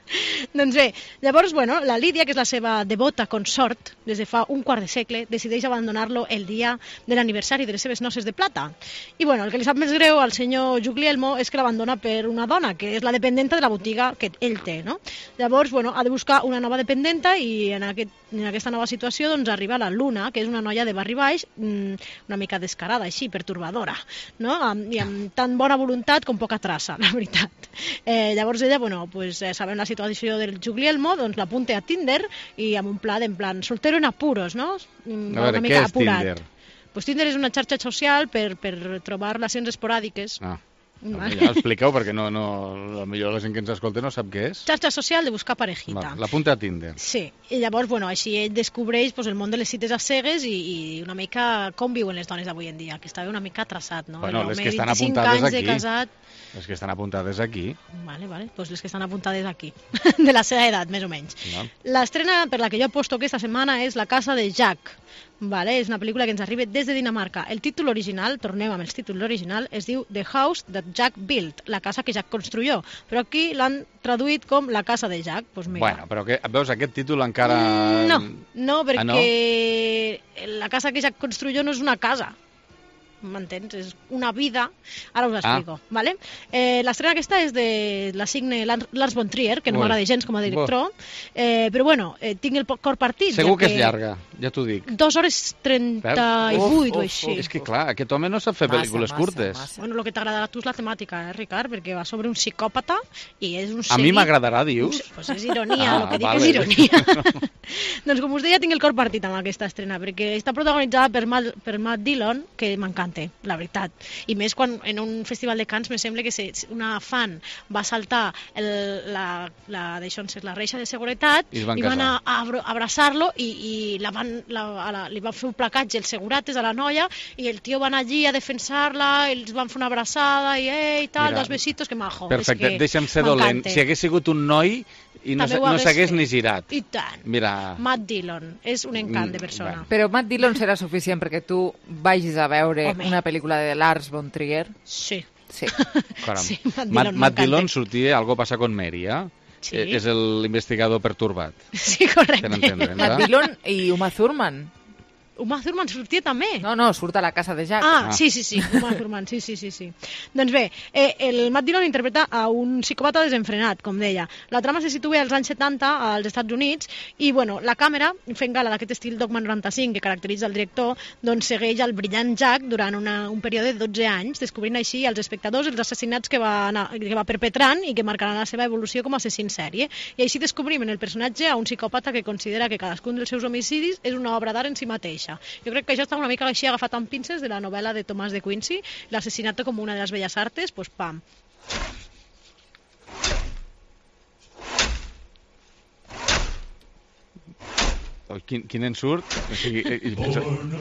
Doncs bé, llavors, bueno, la Lídia, que és la seva devota consort, des de fa un quart de segle, decideix abandonar-lo el dia de l'aniversari de les seves noces de plata. I bueno, el que li sap més greu al senyor Guglielmo és que l'abandona per una dona, que és la dependenta de la botiga que ell té, no? Llavors, bueno, ha de buscar una nova dependenta i en, aquest, en aquesta nova situació doncs arriba la Luna, que és una noia de barri baix, mmm, una mica descarada, així, pertorbadora, no? Amb, I amb tan bona voluntat com poca traça, la veritat. Eh, llavors ella, bueno, pues, eh, sabem la situació del Guglielmo, doncs l'apunta a Tinder i amb un pla d'en plan soltero en apuros, no? Mm, A veure, una què mica és apurat. Tinder? Pues Tinder és una xarxa social per, per trobar relacions esporàdiques. Ah. Vale. Ja expliqueu, perquè no, no, potser la gent que ens escolta no sap què és. Xarxa social de buscar parejita. Va, la punta a Tinder. Sí, i llavors, bueno, així ell descobreix pues, el món de les cites a cegues i, i una mica com viuen les dones d'avui en dia, que estava una mica traçat, no? Bueno, les que estan vint-i-cinc apuntades anys aquí. De casat. Les que estan apuntades aquí. Vale, vale, pues les que estan apuntades aquí, de la seva edat, més o menys. No. L'estrena per la que jo aposto aquesta setmana és La casa de Jack. Vale, és una pel·lícula que ens arriba des de Dinamarca. El títol original, tornem amb el títol original, es diu The House That Jack Built, la casa que Jack construyó, però aquí l'han traduït com La casa de Jack. Pues mira. Bueno, però que, veus, aquest títol encara... No, no, perquè ah, no? la casa que Jack construyó no és una casa. M'entens? És una vida. Ara us explico. Ah. Vale? Eh, l'estrena aquesta és de la signe Lars von Trier, que no m'agrada gens com a director, eh, però bueno, eh, tinc el cor partit. Segur ja que és llarga, ja t'ho dic. Dos hores trenta-vuit o així. És que clar, aquest home no sap fer massa, pel·lícules massa, curtes. Massa. Bueno, el que t'agradarà a tu és la temàtica, eh, Ricard? Perquè va sobre un psicòpata i és un seguit... A mi m'agradarà, dius? Pues és ironia, ah, el que dic vale. és ironia. Doncs com us deia, tinc el cor partit amb aquesta estrena, perquè està protagonitzada per Matt, per Matt Dillon, que m'encanta, la veritat. I més quan en un festival de Cannes me sembla que una fan va saltar el, la, la, la reixa de seguretat i, van i van a, a abraçar-lo i, i la van, la, la, li van fer un placatge els segurates a la noia i el tio van allí a defensar-la, els van fer una abraçada i ei, tal, Mira, dos besitos, que majo. Perfecte, deixa'm ser dolent. Si hagués sigut un noi i no, no s'hagués ni girat. I tant. Mira. Matt Dillon és un encant de persona. Bueno. Però Matt Dillon serà suficient perquè tu vagis a veure Home. una pel·lícula de Lars von Trier? Sí. Sí. sí Matt Dillon, Matt, Matt Dillon sortia Algo pasa con Mary, eh? Sí. Eh, és l'investigador pertorbat. Sí, correcte. Entendre, Matt Dillon i Uma Thurman. Uma Thurman sortia també? No, no, surt a La casa de Jack. Ah, ah. sí, sí, sí, Uma Thurman, sí, sí, sí, sí. Doncs bé, eh, el Matt Dillon interpreta a un psicòpata desenfrenat, com deia. La trama se situa als anys setanta als Estats Units i, bueno, la càmera, fent gala d'aquest estil Dogma noranta-cinc que caracteritza el director, doncs segueix el brillant Jack durant una, un període de dotze anys, descobrint així als espectadors els assassinats que va, anar, que va perpetrant i que marcaran la seva evolució com a assassí en sèrie. I així descobrim en el personatge a un psicòpata que considera que cadascun dels seus homicidis és una obra d'art en si mateixa. Jo crec que això està una mica així agafat amb pinces de la novel·la de Tomàs de Quincy, L'assassinato com una de les belles artes, doncs pam. Quin, quin en surt? O sigui, i, i penso...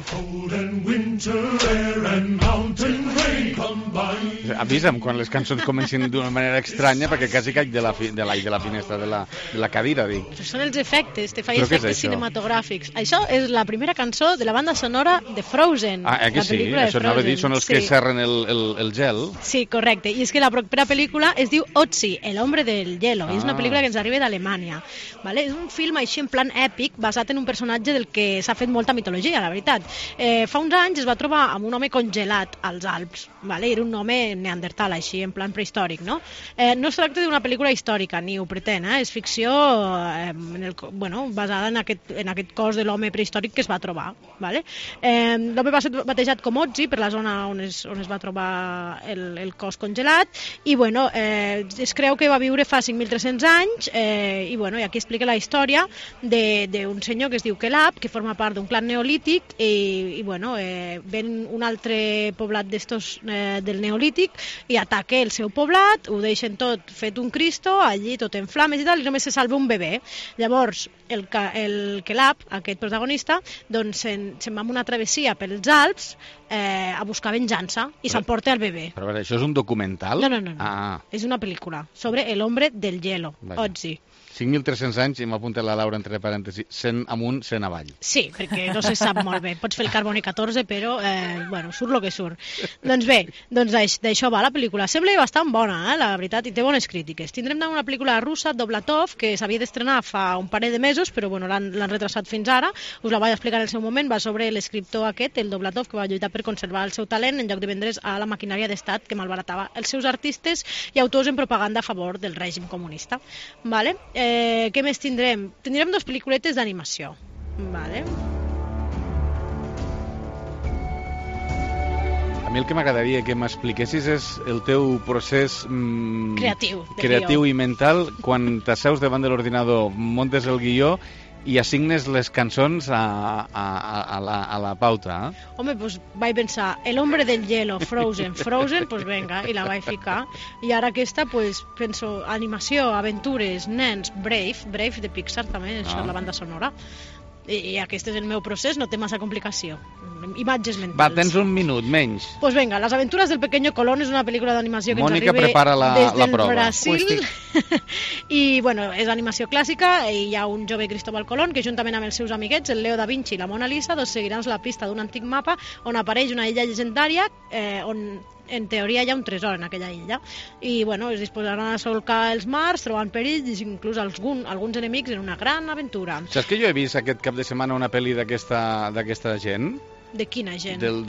Avisa'm quan les cançons comencin d'una manera estranya perquè quasi caig de la, fi, de la, de la finestra de la, de la cadira, dic. Són els efectes, te faig efectes cinematogràfics. Això és la primera cançó de la banda sonora de Frozen. Ah, eh que sí? Això anava a dir, són els sí. que serren el, el, el gel. Sí, correcte. I és que la propera pel·lícula es diu Otzi, el hombre del hielo. Ah. És una pel·lícula que ens arriba d'Alemanya. Vale? És un film així en plan èpic, basat en un personatge del que s'ha fet molta mitologia, la veritat. Eh, fa uns anys es va trobar amb un home congelat als Alps, vale? Era un home neandertal, així, en plan prehistòric, no? Eh, no es tracta d'una pel·lícula històrica, ni ho pretén, eh? És ficció eh, en el, bueno, basada en aquest, en aquest cos de l'home prehistòric que es va trobar, vale? Eh, l'home va ser batejat com Otzi per la zona on es, on es va trobar el, el cos congelat i, bueno, eh, es creu que va viure fa cinc mil tres-cents anys eh, i, bueno, i aquí explica la història d'un senyor que es diu Kelab, que forma part d'un clan neolític i, i bueno, eh, ven un altre poblat d'estos eh, del neolític i ataca el seu poblat, ho deixen tot fet un Cristo, allí tot en flames i tal, i només se salva un bebè. Llavors, el, el Kelab, aquest protagonista, doncs se'n, se'n va amb una travessia pels Alps eh, a buscar venjança i s'emporta el bebè. Però a veure, això és un documental? No, no, no, no. Ah. És una pel·lícula sobre el hombre del hielo, Otzi. cinc mil tres-cents anys, i m'apunta la Laura entre parèntesis, cent amunt, cent avall. Sí, perquè no se sap molt bé. Pots fer el carboni catorze, però, eh, bueno, surt el que surt. Doncs bé, doncs d'això va la pel·lícula. Sembla bastant bona, eh, la veritat, i té bones crítiques. Tindrem una pel·lícula russa, Doblatov, que s'havia d'estrenar fa un parell de mesos, però bueno, l'han retrasat fins ara. Us la vaig explicar en el seu moment. Va sobre l'escriptor aquest, el Doblatov, que va lluitar per conservar el seu talent en lloc de vendre's a la maquinària d'estat que malbaratava els seus artistes i autors en propaganda a favor del règim comunista. Vale? Eh, Eh, què més tindrem? Tindrem dos pel·lículetes d'animació. Vale. A mi el que m'agradaria que m'expliquessis és el teu procés mm, creatiu, creatiu i mental quan t'asseus davant de l'ordinador, montes el guió i assignes les cançons a, a, a, la, a la pauta. Eh? Home, doncs vaig pensar, El hombre del hielo, Frozen, Frozen, doncs venga, i la vaig ficar. I ara aquesta, doncs, penso, animació, aventures, nens, Brave, Brave de Pixar també, això Ah. és la banda sonora. I, I aquest és el meu procés, no té massa complicació. Imatges mentals. Va, tens un minut, menys. Pues venga, Las aventuras del pequeño Colón és una pel·lícula d'animació que Mònica ens arriba prepara la, des la del prova. Brasil. I, bueno, és animació clàssica i hi ha un jove Cristóbal Colón que juntament amb els seus amiguets, el Leo da Vinci i la Mona Lisa, doncs seguiran la pista d'un antic mapa on apareix una illa legendària eh, on en teoria hi ha un tresor en aquella illa i bueno, es disposaran a solcar els mars trobant perills i inclús algun, alguns enemics en una gran aventura. Saps que jo he vist aquest cap de setmana una pel·li d'aquesta d'aquesta gent? De quina gent? Del,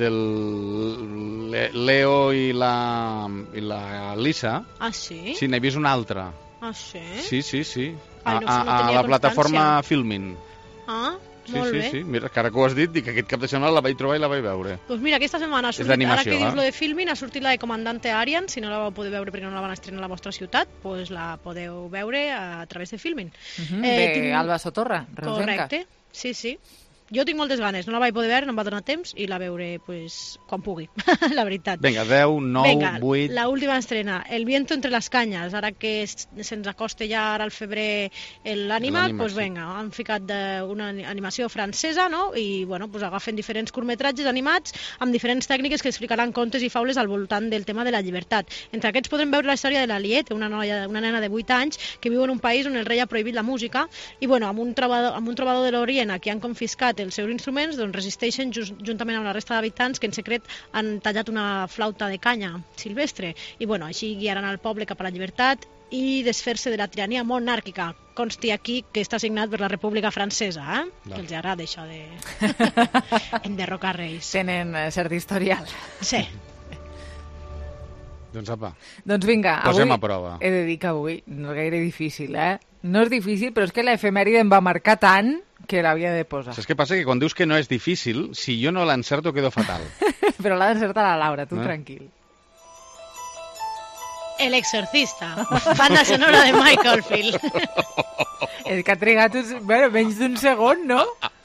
del Le- Leo i la, i la Lisa. Ah, sí? Sí, n'he vist una altra. Ah, sí? Sí, sí, sí. Ai, A, no- a, no a tenia la plataforma constància. Filmin. Ah, Sí, molt sí, bé. sí. Mira, que ara que ho has dit, dic que aquest cap de setmana la vaig trobar i la vaig veure. Pues mira, aquesta setmana ha sortit, d'animació, ara que dius eh? lo de Filmin, ha sortit la de Comandante Arian, si no la vau poder veure perquè no la van estrenar a la vostra ciutat, pues la podeu veure a través de Filmin. Uh-huh, de tinc- Alba Sotorra, reusenca. Correcte, sí, sí. Jo tinc moltes ganes, no la vaig poder veure, no em va donar temps i la veuré pues, quan pugui, la veritat. Vinga, deu, nou, Venga, vuit... la última estrena, El viento entre las cañas, ara que es- se'ns acosta ja ara al febrer l'animat, L'animat, pues sí. venga, han ficat de una ani- animació francesa, no? I bueno, pues agafen diferents curtmetratges animats amb diferents tècniques que explicaran contes i faules al voltant del tema de la llibertat. Entre aquests podrem veure la història de la Liette, una noia, una nena de vuit anys que viu en un país on el rei ha prohibit la música i bueno, amb un trobador, amb un trobador de l'Orient a qui han confiscat els seus instruments, doncs resisteixen just, juntament amb la resta d'habitants que en secret han tallat una flauta de canya silvestre i bueno, així guiaran al poble cap a la llibertat i desfer-se de la tirania monàrquica. Consti aquí que està signat per la República Francesa, eh? Clar. Que els agrada això de enderrocar reis. Tenen eh, cert historial. Sí. Doncs apa. Doncs vinga, Posem avui a prova. he de dir que avui no és gaire difícil, eh? No és difícil, però és que l'efemèride em va marcar tant que l'havia de posar. Saps què passa? Que quan dius que no és difícil, si jo no l'encerto quedo fatal. Però l'ha d'encertar la Laura, tu Eh? tranquil. El exorcista, banda sonora de Michael Field. És que ha trigat uns, bueno, menys d'un segon, no?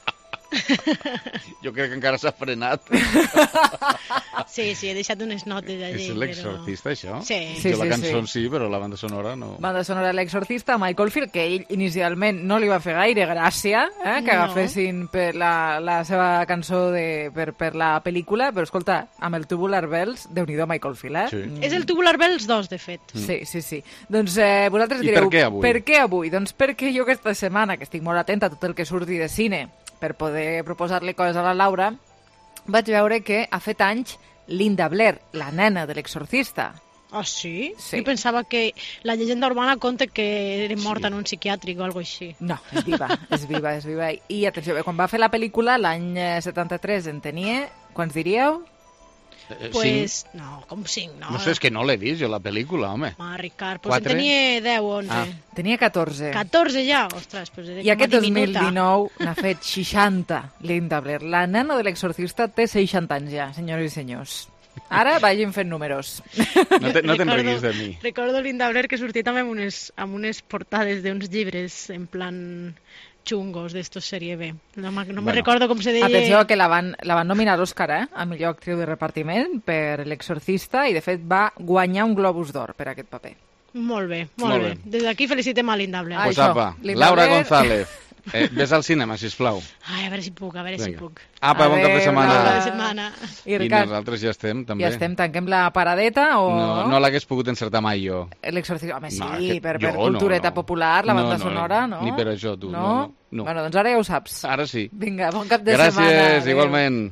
Jo crec que encara s'ha frenat. Sí, sí, he deixat unes notes allí. És l'exorcista, això? Sí. Sí, Jo la sí, cançó sí. sí, però la banda sonora no. Banda sonora de l'exorcista, Michael Field, que ell inicialment no li va fer gaire gràcia eh, que No. agafessin per la, la seva cançó de, per, per la pel·lícula, però escolta, amb el Tubular Bells, déu-n'hi-do Michael Field, eh? Sí. És el Tubular Bells dos, de fet. Sí, sí, sí. Doncs eh, vosaltres I direu... per què avui? Per què avui? Doncs perquè jo aquesta setmana, que estic molt atenta a tot el que surti de cine, per poder proposar-li coses a la Laura, vaig veure que ha fet anys Linda Blair, la nena de l'exorcista. Ah, sí? Sí. Jo pensava que la llegenda urbana conta que era morta Sí. en un psiquiàtric o alguna així. No, és viva, és viva, és viva. I atenció, quan va fer la pel·lícula, l'any eh, setanta-tres en tenia... Quants diríeu? Eh, Pues, cinc? no, com cinc, no? No sé, és que no l'he vist jo, la pel·lícula, home. Ah, Ricard, pues Quatre? en tenia deu o onze. Ah. Tenia catorze. catorze ja? Ostres, pues era I aquest com a dos mil diminuta. dinou n'ha fet seixanta, Linda Blair. La nena de l'exorcista té seixanta anys ja, senyores i senyors. Ara vagin fent números. No te- no te'n Recordo- riguis de mi. Recordo Linda Blair que sortia també amb unes, amb unes portades d'uns llibres en plan xungos d'estos sèrie B. No, me- no me Bueno, recordo com se deia. Atenció, que la van, la van nominar a l'Òscar, eh? A millor actriu de repartiment per l'exorcista i, de fet, va guanyar un Globus d'Or per aquest paper. Molt bé, molt, Molt bé. bé. Des d'aquí felicitem a Linda Blair. Pues apa, Linda Laura Blair. González, eh, ves al cinema, sisplau. Ai, a veure si puc, a veure si Vinga. puc. Apa, bon cap de Adéu, setmana. Bon Laura. cap de setmana. I, I Ricard, nosaltres ja estem, també. ja estem, tanquem la paradeta o No, no l'hagués pogut encertar mai jo. L'exorcista, home, sí, No, que per, jo per no, cultureta no. popular, la No, banda no, sonora, no? ni per això, tu, no, no, no. Bueno, doncs ara ja ho saps. Ara sí. Vinga, bon cap de Gràcies, setmana. Adéu. igualment.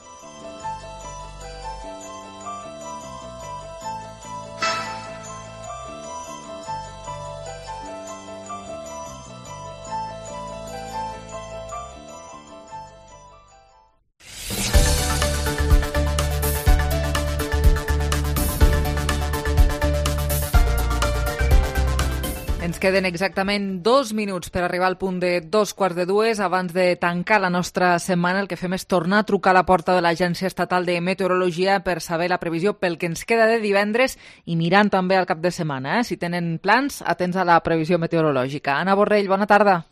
Ens queden exactament dos minuts per arribar al punt de dos quarts de dues. Abans de tancar la nostra setmana, el que fem és tornar a trucar a la porta de l'Agència Estatal de Meteorologia per saber la previsió pel que ens queda de divendres i mirant també al cap de setmana. Eh? Si tenen plans, atents a la previsió meteorològica. Anna Borrell, bona tarda.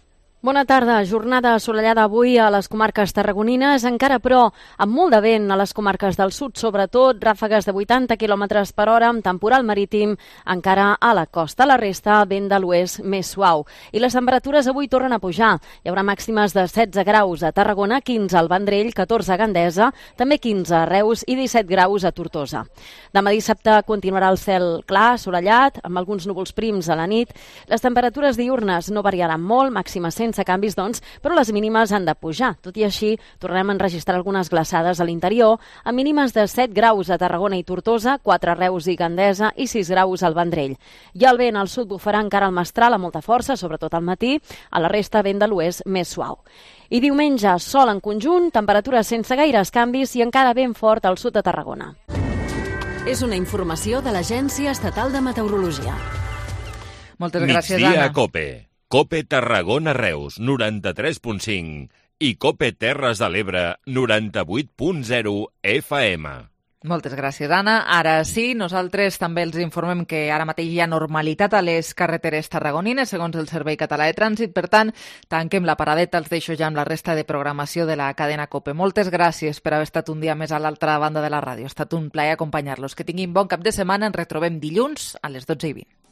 Bona tarda. Jornada assolellada avui a les comarques tarragonines, encara però amb molt de vent a les comarques del sud, sobretot ràfegues de vuitanta quilòmetres per hora amb temporal marítim encara a la costa. La resta, vent de l'oest més suau. I les temperatures avui tornen a pujar. Hi haurà màximes de setze graus a Tarragona, quinze al Vendrell, catorze a Gandesa, també quinze a Reus i disset graus a Tortosa. Demà dissabte continuarà el cel clar, assolellat, amb alguns núvols prims a la nit. Les temperatures diürnes no variaran molt, màximes sense canvis, doncs, però les mínimes han de pujar. Tot i així, tornarem a enregistrar algunes glaçades a l'interior, amb mínimes de set graus a Tarragona i Tortosa, quatre a Reus i Gandesa i sis graus al Vendrell. I el vent al sud bufarà encara al mestral amb molta força, sobretot al matí, a la resta vent de l'oest més suau. I diumenge, sol en conjunt, temperatures sense gaires canvis i encara vent fort al sud de Tarragona. És una informació de l'Agència Estatal de Meteorologia. Moltes gràcies, Migdia Anna. a COPE. COPE Tarragona Reus, noranta-tres punt cinc i COPE Terres de l'Ebre, noranta-vuit punt zero F M. Moltes gràcies, Anna. Ara sí, nosaltres també els informem que ara mateix hi ha normalitat a les carreteres tarragonines, segons el Servei Català de Trànsit. Per tant, tanquem la paradeta, els deixo ja amb la resta de programació de la cadena COPE. Moltes gràcies per haver estat un dia més a l'altra banda de la ràdio. Ha estat un plaer acompanyar-los. Que tinguin bon cap de setmana. Ens retrobem dilluns a les dotze i vint.